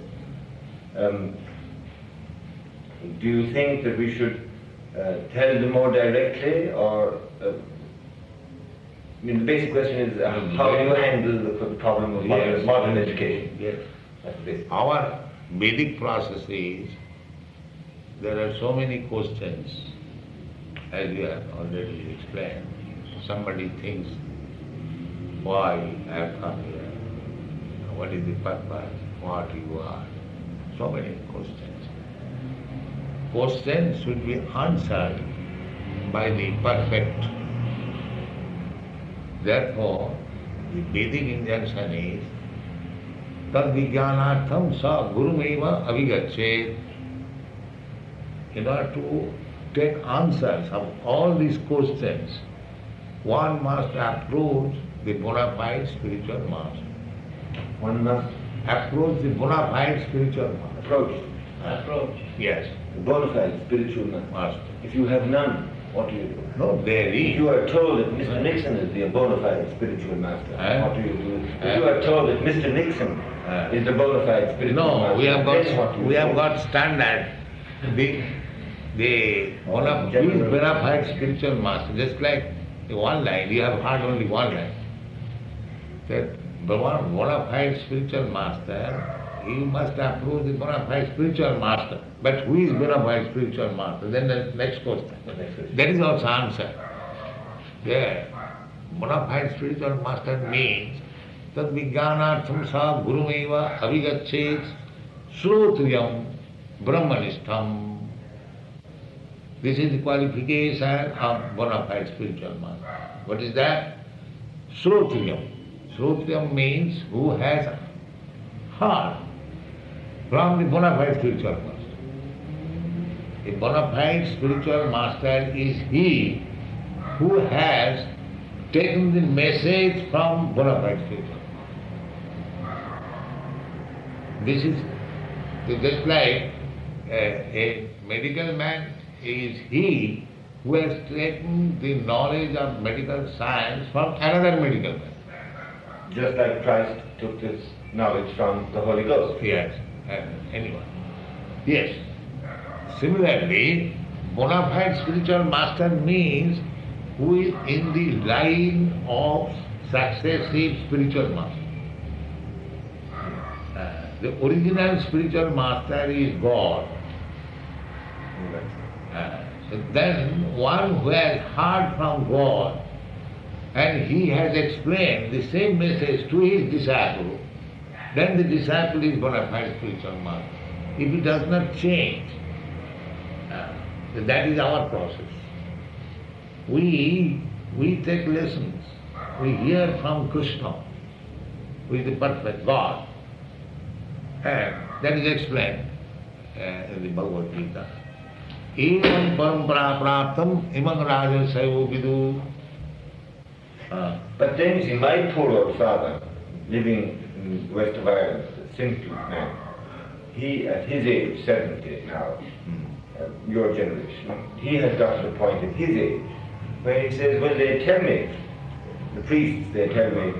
Do you think that we should tell them more directly, or I mean, the basic question is how do you handle the problem of modern education? Yes. That's the basic. Our Vedic process is, there are so many questions, as you have already explained. Somebody thinks, why I have come here? What is the purpose? What you are? So many questions. Questions should be answered by the perfect. Therefore, the Vedic injunction is, tad vijnanartham sa gurumeva avigachet. In order to take answers of all these questions, one must approach the bona fide spiritual master. One must Approach the bona fide spiritual master. approach Yes, the bona fide spiritual master. master. If you have none, what do you do? No, there If is. you are told that Mr. Nixon is the bona fide spiritual master, what do you do? If you are told that Mr. Nixon is the bona fide spiritual master, No, we have then what do you do? got standard. The bona fide spiritual master, just like the one line, you have heard only one line. That bona fide spiritual master, you must approach the bona fide spiritual master. But who is bona fide spiritual master? Then the next question. That is also answer. There, bona fide spiritual master means tad vijnanartham sa gurumeva avigachet srotriyam brahmanishtham. This is the qualification of bona fide spiritual master. What is that? Srotriyam. Srotriyam means who has heard from the bona fide spiritual master. A bona fide spiritual master is he who has taken the message from bona fide spiritual master. This is just like a medical man is he who has taken the knowledge of medical science from another medical man. Just like Christ took this knowledge from the Holy Ghost. Yes, anyone. Yes. Similarly, bona fide spiritual master means who is in the line of successive spiritual master. The original spiritual master is God. So then one who has heard from God and he has explained the same message to his disciple, then the disciple is bona fide spiritual master. If he does not change, that is our process. We take lessons. We hear from Krishna, who is the perfect God. And that is explained in the Bhagavad Gita. Evam parampara praptam imam raja sayo vidu. But then you see, my poor old father, living in the west of Ireland, a simple man, he at his age, 70 now, your generation, he has got to the point at his age where he says, well, they tell me, the priests, they tell me,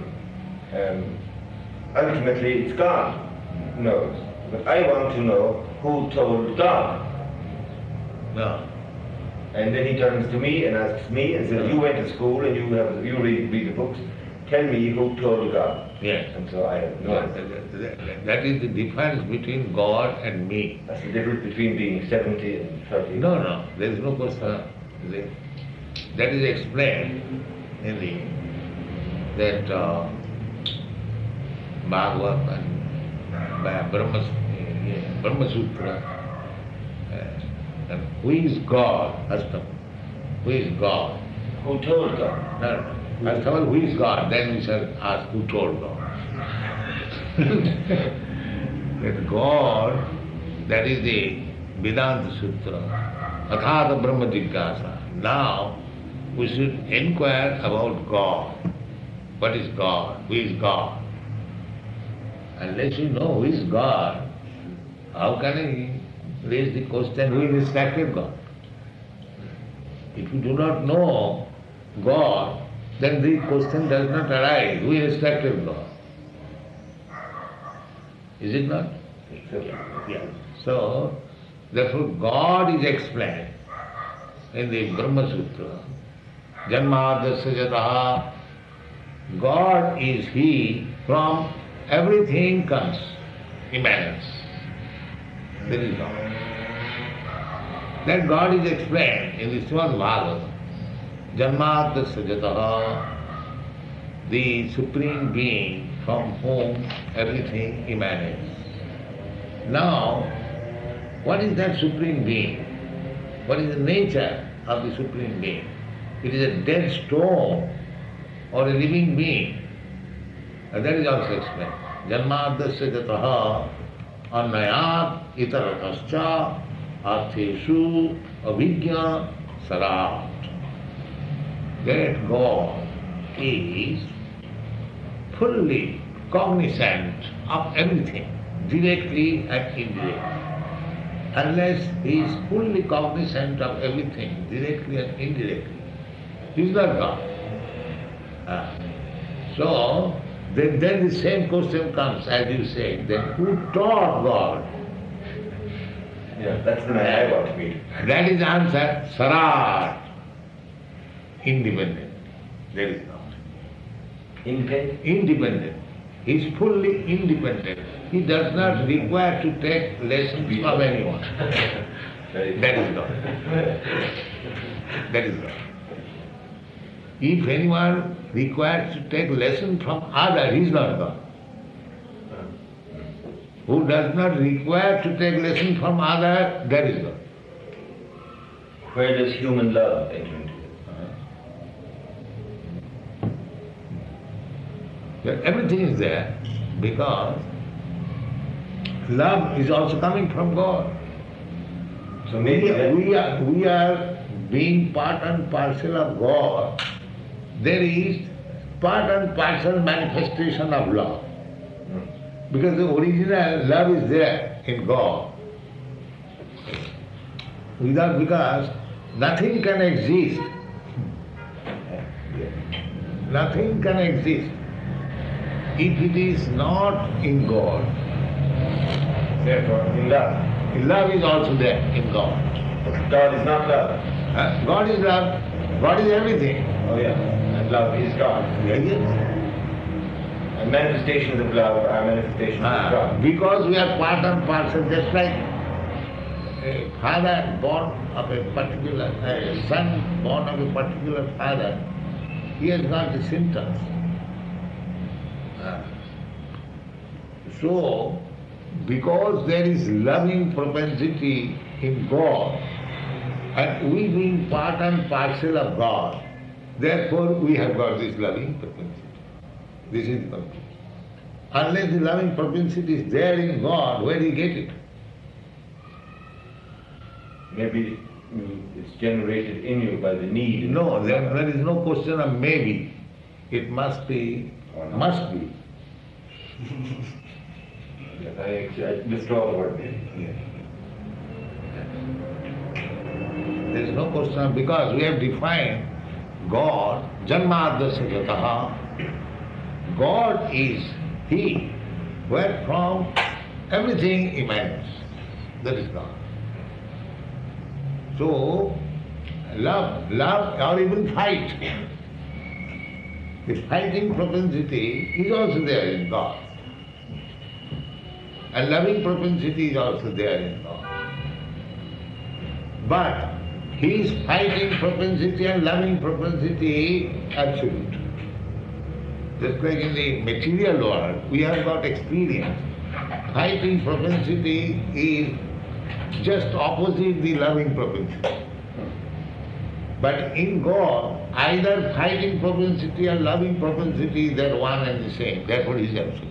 ultimately it's God who knows. But I want to know who told God. No. And then he turns to me and asks me and says, you went to school and you read the books, tell me who told God. Yes. And so I have no answer. That is the difference between God and me. That's the difference between being 70 and 30. No, there is no question. That is explained in that Bhagavad and Brahma Sutra. And who is God? Astam. Who is God? Who told God? No. First of all, who is God? Then we shall ask who told God. That God, that is the Vedanta Sutra, Athata Brahma Jigyasa. Now we should inquire about God. What is God? Who is God? Unless you know who is God, how can I raise the question, who is this God? If you do not know God, then the question does not arise. Who instructed God? Is it not? Yeah. So, therefore God is explained in the Brahma Sutra. Janmadasya jataha. God is He, from everything comes, emanates. There is God. That God is explained in the Srimad Bhagavatam. Janmadasya jataha, the Supreme Being from whom everything emanates. Now, what is that Supreme Being? What is the nature of the Supreme Being? It is a dead stone or a living being. And that is also explained. Janmadasya jataha annayat itaratascha artheshu avijñā sarat. That God is fully cognizant of everything, directly and indirectly. Unless he is fully cognizant of everything, directly and indirectly, he is not God. So, then the same question comes, as you say, then who taught God? Yeah, that's the man I want to meet. That is the answer, Sarat. Independent. There is not. Independent. He is fully independent. He does not require to take lessons from anyone. That is God. That is God. If anyone requires to take lesson from other, he is not God. Who does not require to take lesson from other, that is God. Where does human love enter into it? Everything is there because love is also coming from God. So maybe we are being part and parcel of God. There is part and parcel manifestation of love. Because the original love is there in God. Because nothing can exist. Nothing can exist if it is not in God. Therefore, in love. Love is also there in God. God is not love. God is love. God is everything. Oh yeah. And love is God. Yes. And manifestations of love are manifestations of God. Because we are part and parcel, just like a father born of a particular, a son born of a particular father, he has got the symptoms. So, because there is loving propensity in God, and we being part and parcel of God, therefore we have got this loving propensity. This is the conclusion. Unless the loving propensity is there in God, where do you get it? Maybe it's generated in you by the need. No, there is no question of maybe. It must be, must be. I withdraw the word maybe. Yes. There is no question because we have defined God, Janmadasya jataha. God is He, where from everything emanates. That is God. So, love or even fight. The fighting propensity is also there in God. And loving propensity is also there in God. But His fighting propensity and loving propensity absolute. Just like in the material world, we have got experience. Fighting propensity is just opposite the loving propensity. But in God, either fighting propensity and loving propensity, they are one and the same. Therefore He is absolute.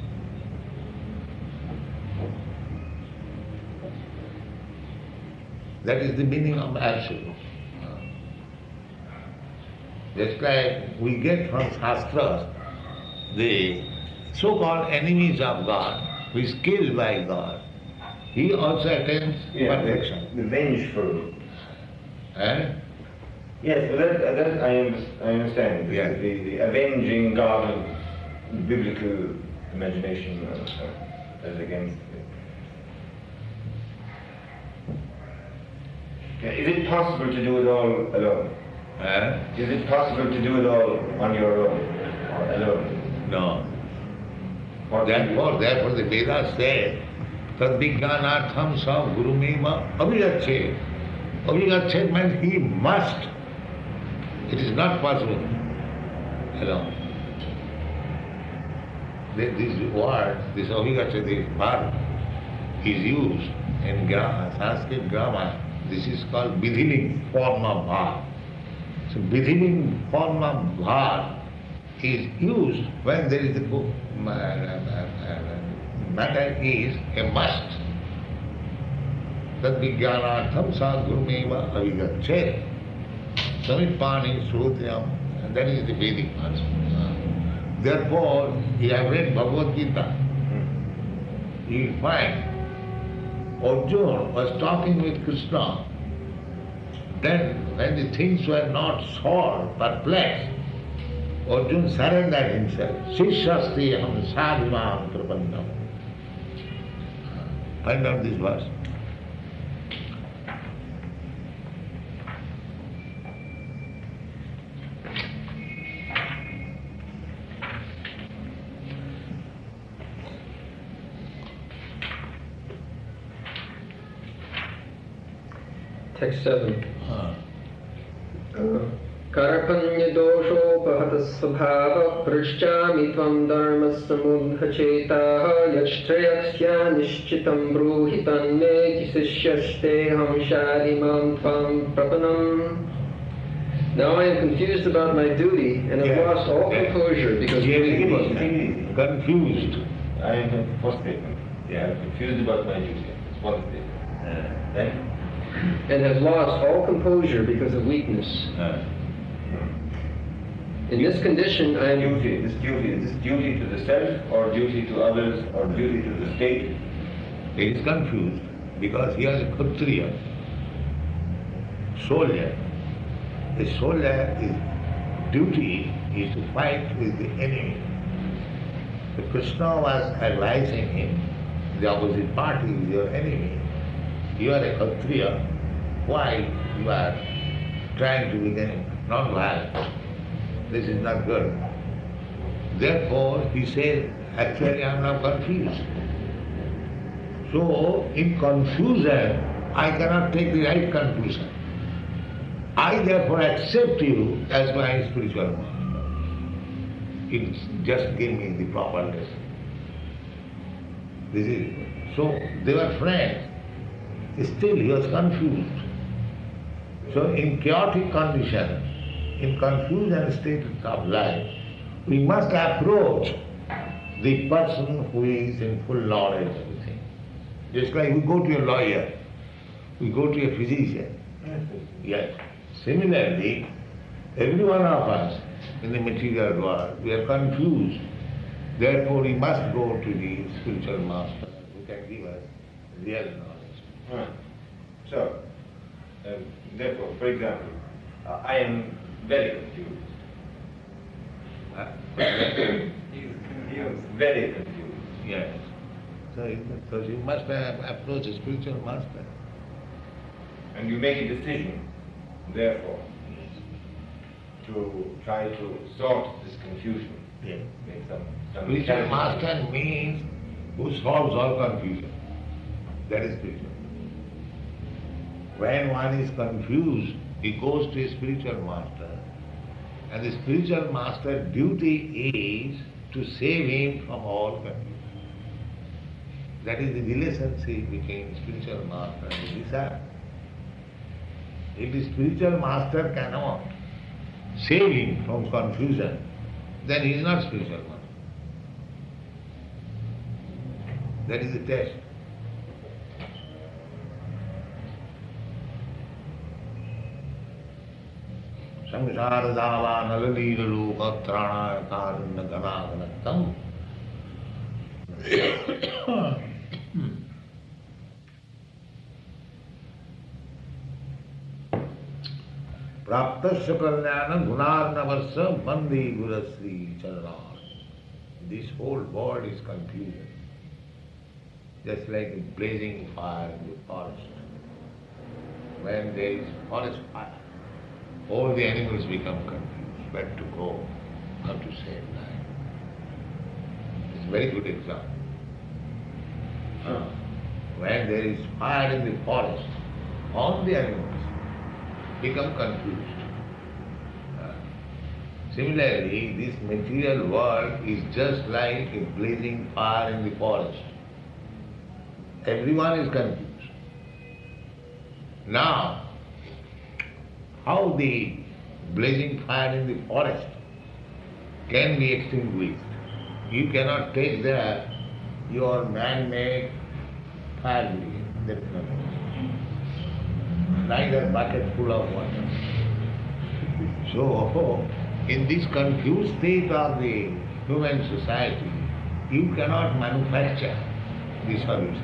That is the meaning of absolute. Just like we get from Shastras, the so-called enemies of God, who is killed by God, he also attains perfection. The vengeful. Yes, but that I understand. Yeah. The avenging God of biblical imagination as against it. Yeah, is it possible to do it all alone? Is it possible to do it all on your own or alone? No. Therefore the Vedas say, Tadvijnanatham sa gurumeva abhigacche. Abhigacche means he must. It is not possible alone. This word, this abhigacche, this verb is used in grammar, Sanskrit grammar. This is called vidhiling form of bhar. So vidhiling form of bhar is used when there is the matter is a must. Tad vijnanatham sa gurumeva avigacche. Samipani srutyam, and that is the Vedic answer. Therefore, you have read Bhagavad Gita. You will find Arjuna was talking with Krishna. Then, when the things were not solved, perplexed, Arjuna surrendered himself. Shishasti ham sadhimam prabandham. Find out this verse. Text 7. Karapanya doshopahata svabhava prishchami tvam dharma samudhachetaha yachtrayaksya nishchitam bruhi tanme tisishyasteham shadimam tvam prapanam. Now I am confused about my duty and have lost all composure because he of was weakness. confused. I am the first statement. Yeah, I'm confused about my duty. It's one statement. Then? And have lost all composure because of weakness. In this condition, I am... Is this duty to the self, or duty to others, or duty to the state? He is confused because he is a Kshatriya, soldier. A soldier's duty is to fight with the enemy. So Krishna was advising him, the opposite party is your enemy. You are a Kshatriya, why you are trying to become non-violent? This is not good. Therefore, he said, actually I am now confused. So, in confusion, I cannot take the right conclusion. I therefore accept you as my spiritual master. It just give me the proper lesson. This is so they were friends. Still he was confused. So in chaotic conditions, in confusion state of life, we must approach the person who is in full knowledge of the thing. Just like we go to a lawyer, we go to a physician. Yes. Similarly, every one of us in the material world, we are confused. Therefore, we must go to the spiritual master who can give us real knowledge. Right. So, therefore, for example, I am very confused. He was very confused. Yes. So you must approach a spiritual master. And you make a decision, therefore, to try to sort this confusion. Yes. Make some Spiritual master means who solves all confusion. That is spiritual. When one is confused, he goes to a spiritual master, and the spiritual master's duty is to save him from all confusion. That is the relationship between spiritual master and the disciple. If the spiritual master cannot save him from confusion, then he is not spiritual master. That is the test. Samsara dava nalalila loka trana karana ganaganatam. Praptasya kalyana gunarnavasya bandi gurasri charana. This whole world is confusion. Just like a blazing fire in the forest. When there is forest fire, all the animals become confused. Where to go, how to save life. It's a very good example. When there is fire in the forest, all the animals become confused. Similarly, this material world is just like a blazing fire in the forest. Everyone is confused. Now, how the blazing fire in the forest can be extinguished? You cannot take there your man-made fire brigade. There is nothing. Neither bucket full of water. So, in this confused state of the human society, you cannot manufacture the solution.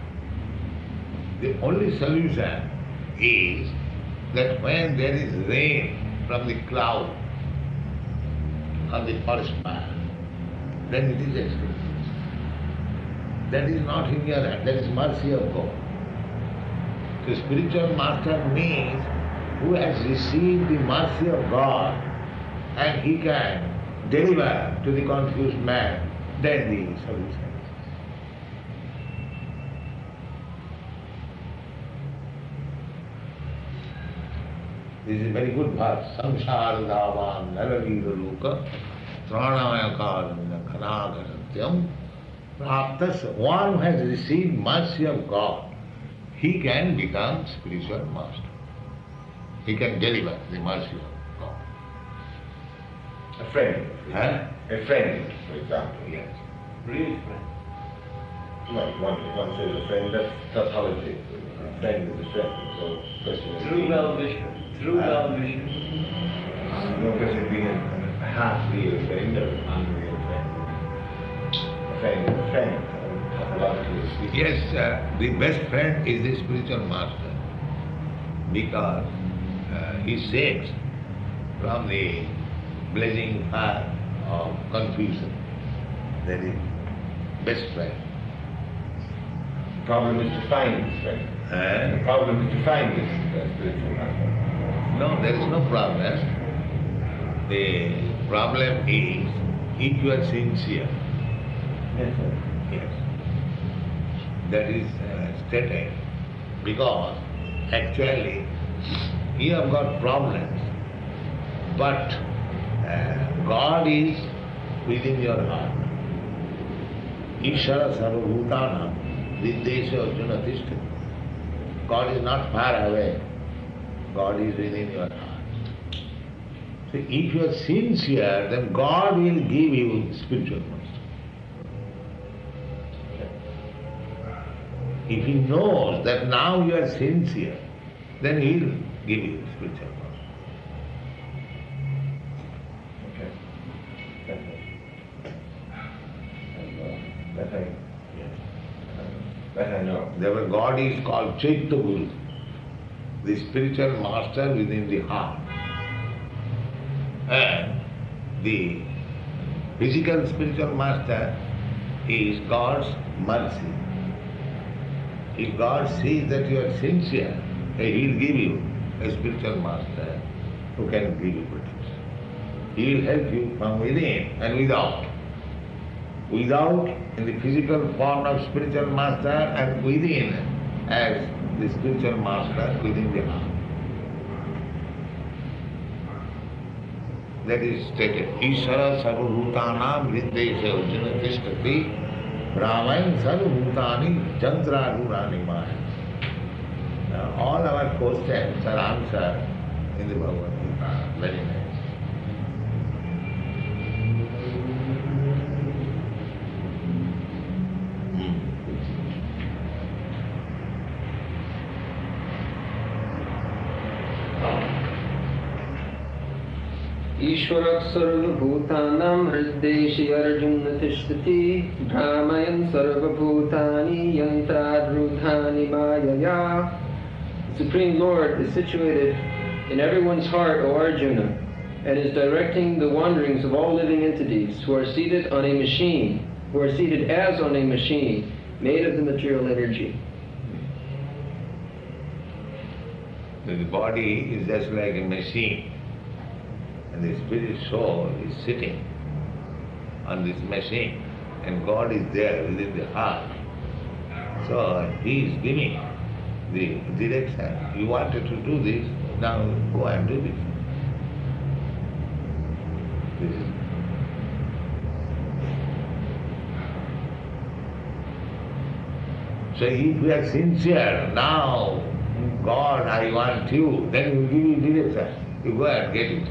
The only solution is that when there is rain from the cloud on the forest fire, then it is extinguished. That is not in your hand, that is mercy of God. The spiritual master means who has received the mercy of God and he can deliver to the confused man, then the solution. This is a very good verse. Samsara dhavan naravira loka pranaya karana khanagaratyam praptas. One who has received mercy of God, he can become spiritual master. He can deliver the mercy of God. A friend. Huh? A friend, for example. Yes. Real friend. No, one says a friend, that's tautology. A friend is a friend. So, question is True well-wisher. True well-wisher. No question of being a half-real friend or an unreal friend. A friend is a friend. Tautologically speaking. Yes, the best friend is the spiritual master because he saves from the blazing fire of confusion. That is best friend. The problem is to find this friend. The problem is to find this spiritual master. No, there is no problem. The problem is if you are sincere. Yes, sir. Yes. That is stated because actually you have got problems, but God is within your heart. Ishara sarvabhutana viddesha arjuna tishtati. God is not far away. God is within your heart. So if you are sincere, then God will give you spiritual master. If He knows that now you are sincere, then He will give you spiritual master. Okay. That's it. And, that I know. Therefore God is called Chaitya Guru, the spiritual master within the heart. And the physical spiritual master is God's mercy. If God sees that you are sincere, He will give you a spiritual master who can give you protection. He will help you from within and without. Without in the physical form of spiritual master and within as the spiritual master within the heart. That is stated. Ishara sarvabhutanam viddesha arjuna tishtati brahman sarvabhutani jantrarurani maya. Now all our questions are answered in the Bhagavad Gita. Very nice. ईश्वरः सर्वभूतानां हृद्देशे अर्जुन तिष्ठति भ्रामयन् सर्वभूतानि यन्त्रारूढानि मायया. The Supreme Lord is situated in everyone's heart, O Arjuna, and is directing the wanderings of all living entities who are seated as on a machine made of the material energy. The body is just like a machine, and the spirit soul is sitting on this machine, and God is there within the heart. So He is giving the direction. You wanted to do this, now go and do this. This is so if you are sincere, now, God, I want you, then He will give you direction. You go and get it.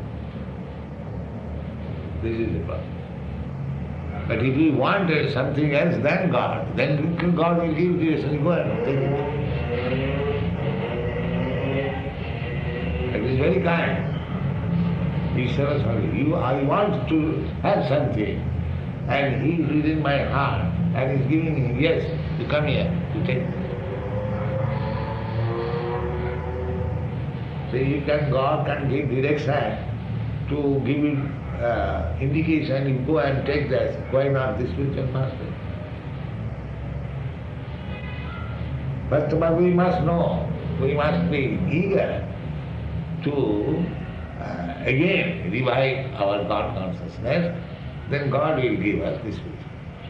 This is the problem. But if you wanted something else than God, then God will give you direction. You go and take it. It is very kind. I want to have something, and He is within my heart, and He is giving me, yes, you come here, you take it. So God can give direction to give you indication, you go and take that, why not this spiritual master? But we must know, we must be eager to again revive our God consciousness, then God will give us this vision.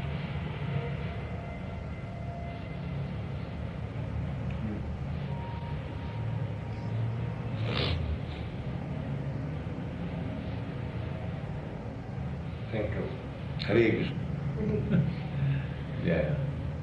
Thank you. Hare Krishna. Yeah.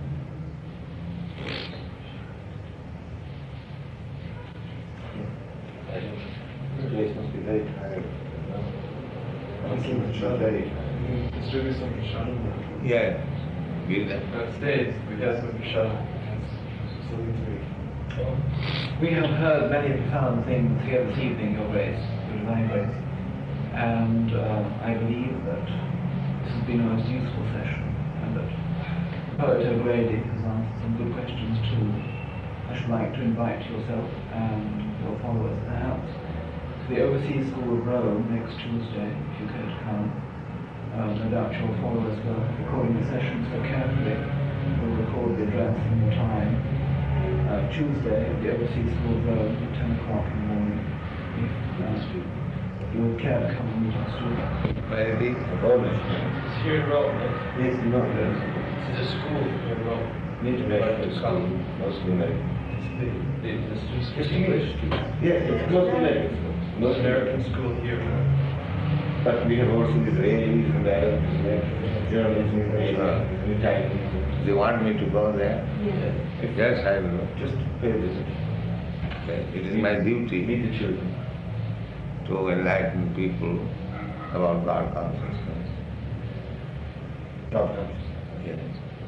Place must be very tired. It's really some prashadam. Yeah. Give them. States, we have some prashadam. Something to eat. We have heard many profound things here this evening, Your Grace, Your Divine Grace, and I believe that this has been a most useful session, and that Poet O'Grady has answered some good questions too. I should like to invite yourself and your followers, perhaps, to the Overseas School of Rome next Tuesday, if you care to come. No doubt your followers were recording the sessions so carefully. We'll record the address and the time. Tuesday at the Overseas School of Rome at 10 o'clock in the morning. If you would care to come and meet our students. Where is it? It's here in Rome. Yes, no, This is a school here in Rome. international school, mostly American. The students speak English. Yes, it's mostly American. Most American school here. But we have also Israelis and Arabs, Germans, and Italians. They want me to go there? Yes. Yes, I will. Just pay a visit. Okay. It is my duty Meet the children. to enlighten people about God consciousness. God consciousness. Yes.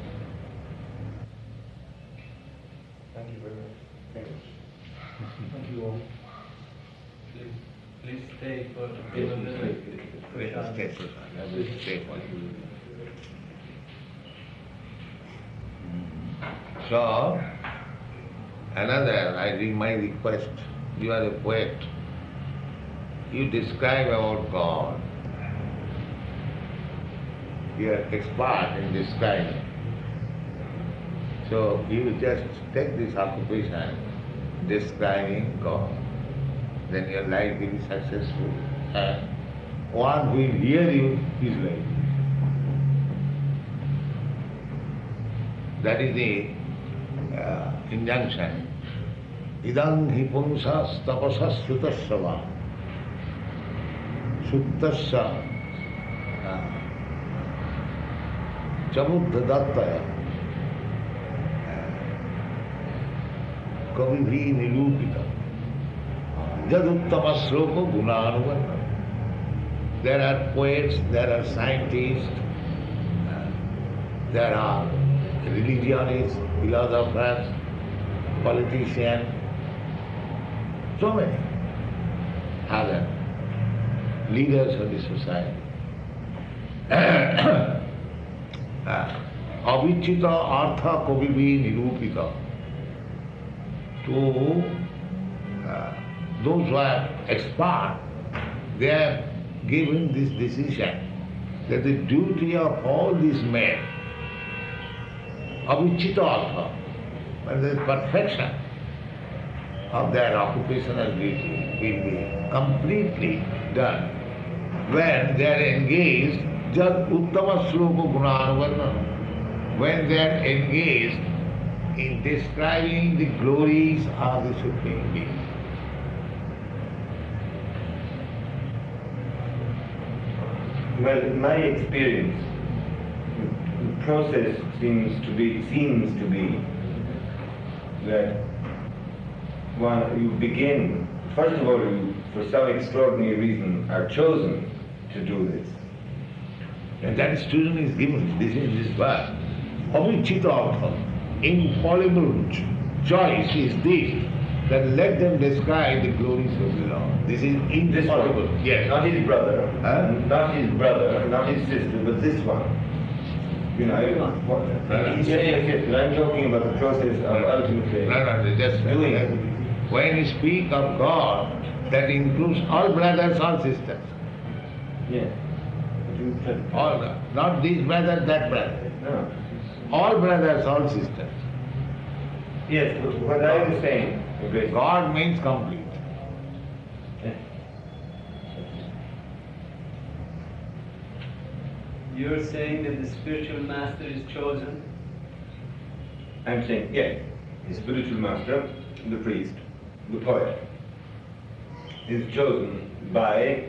Thank you very much. Thank you. Thank you all. Please stay for a minute. Stay, Susan. I will stay for you. So, another, I bring my request. You are a poet. You describe about God. You are expert in describing. So you just take this occupation, describing God. Then your life will be successful. And one who will hear you is like. That is the injunction. Idam hi pumsas tapasas sutasya suttasya chamuddha dattaya kavibhi nirupita jaduttama sloka gunanuvarna. There are poets, there are scientists, there are religionists, philosophers, politicians, so many other leaders of the society. Avichita artha kabibhi nirupita. To those who are expert, they have given this decision that the duty of all these men, aviccitartha, and the perfection of their occupational duty will be completely done when they are engaged, jad uttama sloka gunanuvarnanam, when they are engaged in describing the glories of the Supreme Being. Well, in my experience, the process seems to be that you begin, first of all, you, for some extraordinary reason, are chosen to do this. And that chosen is given, this is this verse. Aviccitartha, infallible choice is this, that let them describe the glories of the Lord. This is infallible. Yes. Not his brother, Huh? not his sister, but this one. You know, I'm talking about the process of ultimately Just doing it. when you speak of God, that includes all brothers, all sisters. Yes. All, not this brother, that brother. No. All brothers, all sisters. Yes, but what I was saying, God means complete. You're saying that the spiritual master is chosen? I'm saying, yes, the spiritual master, the priest, the poet, is chosen by,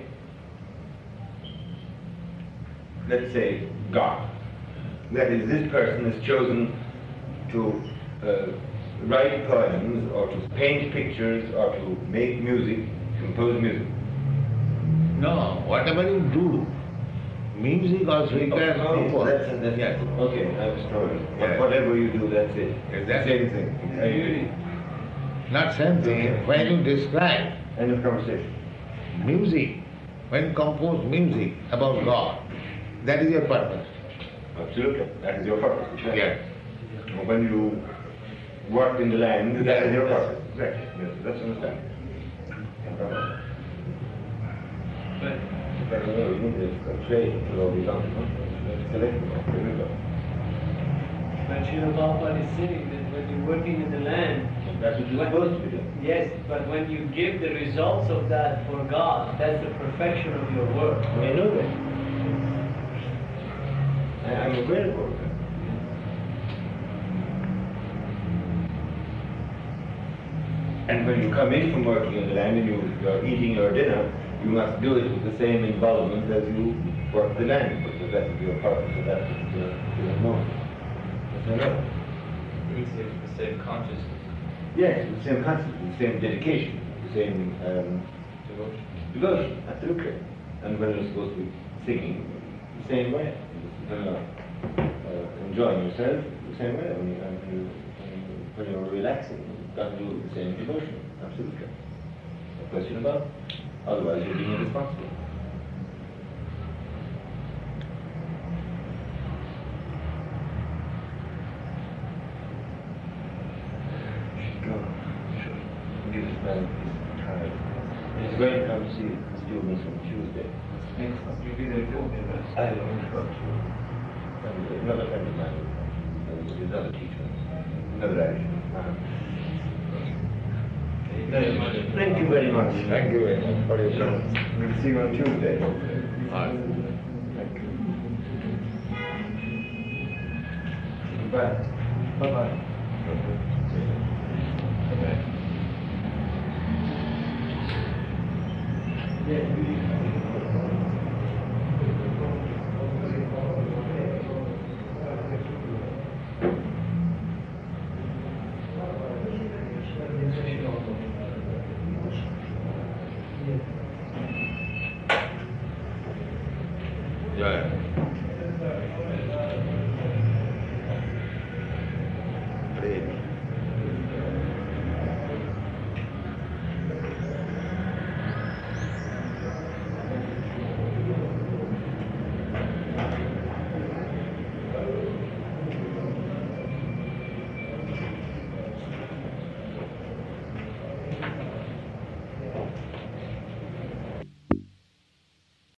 let's say, God. That is, this person is chosen to write poems, or to paint pictures, or to make music, compose music. No, whatever you do, music also you can compose. That's Yes. okay, I'm sorry. Yeah. Whatever you do, that's it. Is that Same thing. Really? Not same thing. When you describe End of conversation. music, when you compose music about God, that is your purpose. Absolutely. That is your purpose. Yes. When you work in the land, that is your purpose. Exactly. Yes, that's understandable. But But you need to trade to all these animals. But Srila Prabhupada is saying that when you're working in the land, That's what you're supposed to be doing. yes, but when you give the results of that for God, that's the perfection of your work. I know that. I'm aware of that. And when you come in from working in the land and you're eating your dinner, you must do it with the same involvement as you work the land, because that is your purpose at that particular moment. Yes or no? You would say the same consciousness. Yes, the same concept, the same dedication, the same devotion, absolutely. And when you're supposed to be singing, the same way. Enjoying yourself, the same way. When you're relaxing, you've got to do the same devotion, absolutely. No question about it. Otherwise, you're being irresponsible. Give this man his time. He's going to come see the students on Tuesday. You'll be there for me, right? I will interrupt you. Another friend of mine, another teacher, another Irish. Thank you very much. Thank you very much for your presence. We'll see you on Tuesday. Bye. Thank you. Goodbye. Bye-bye. Yeah.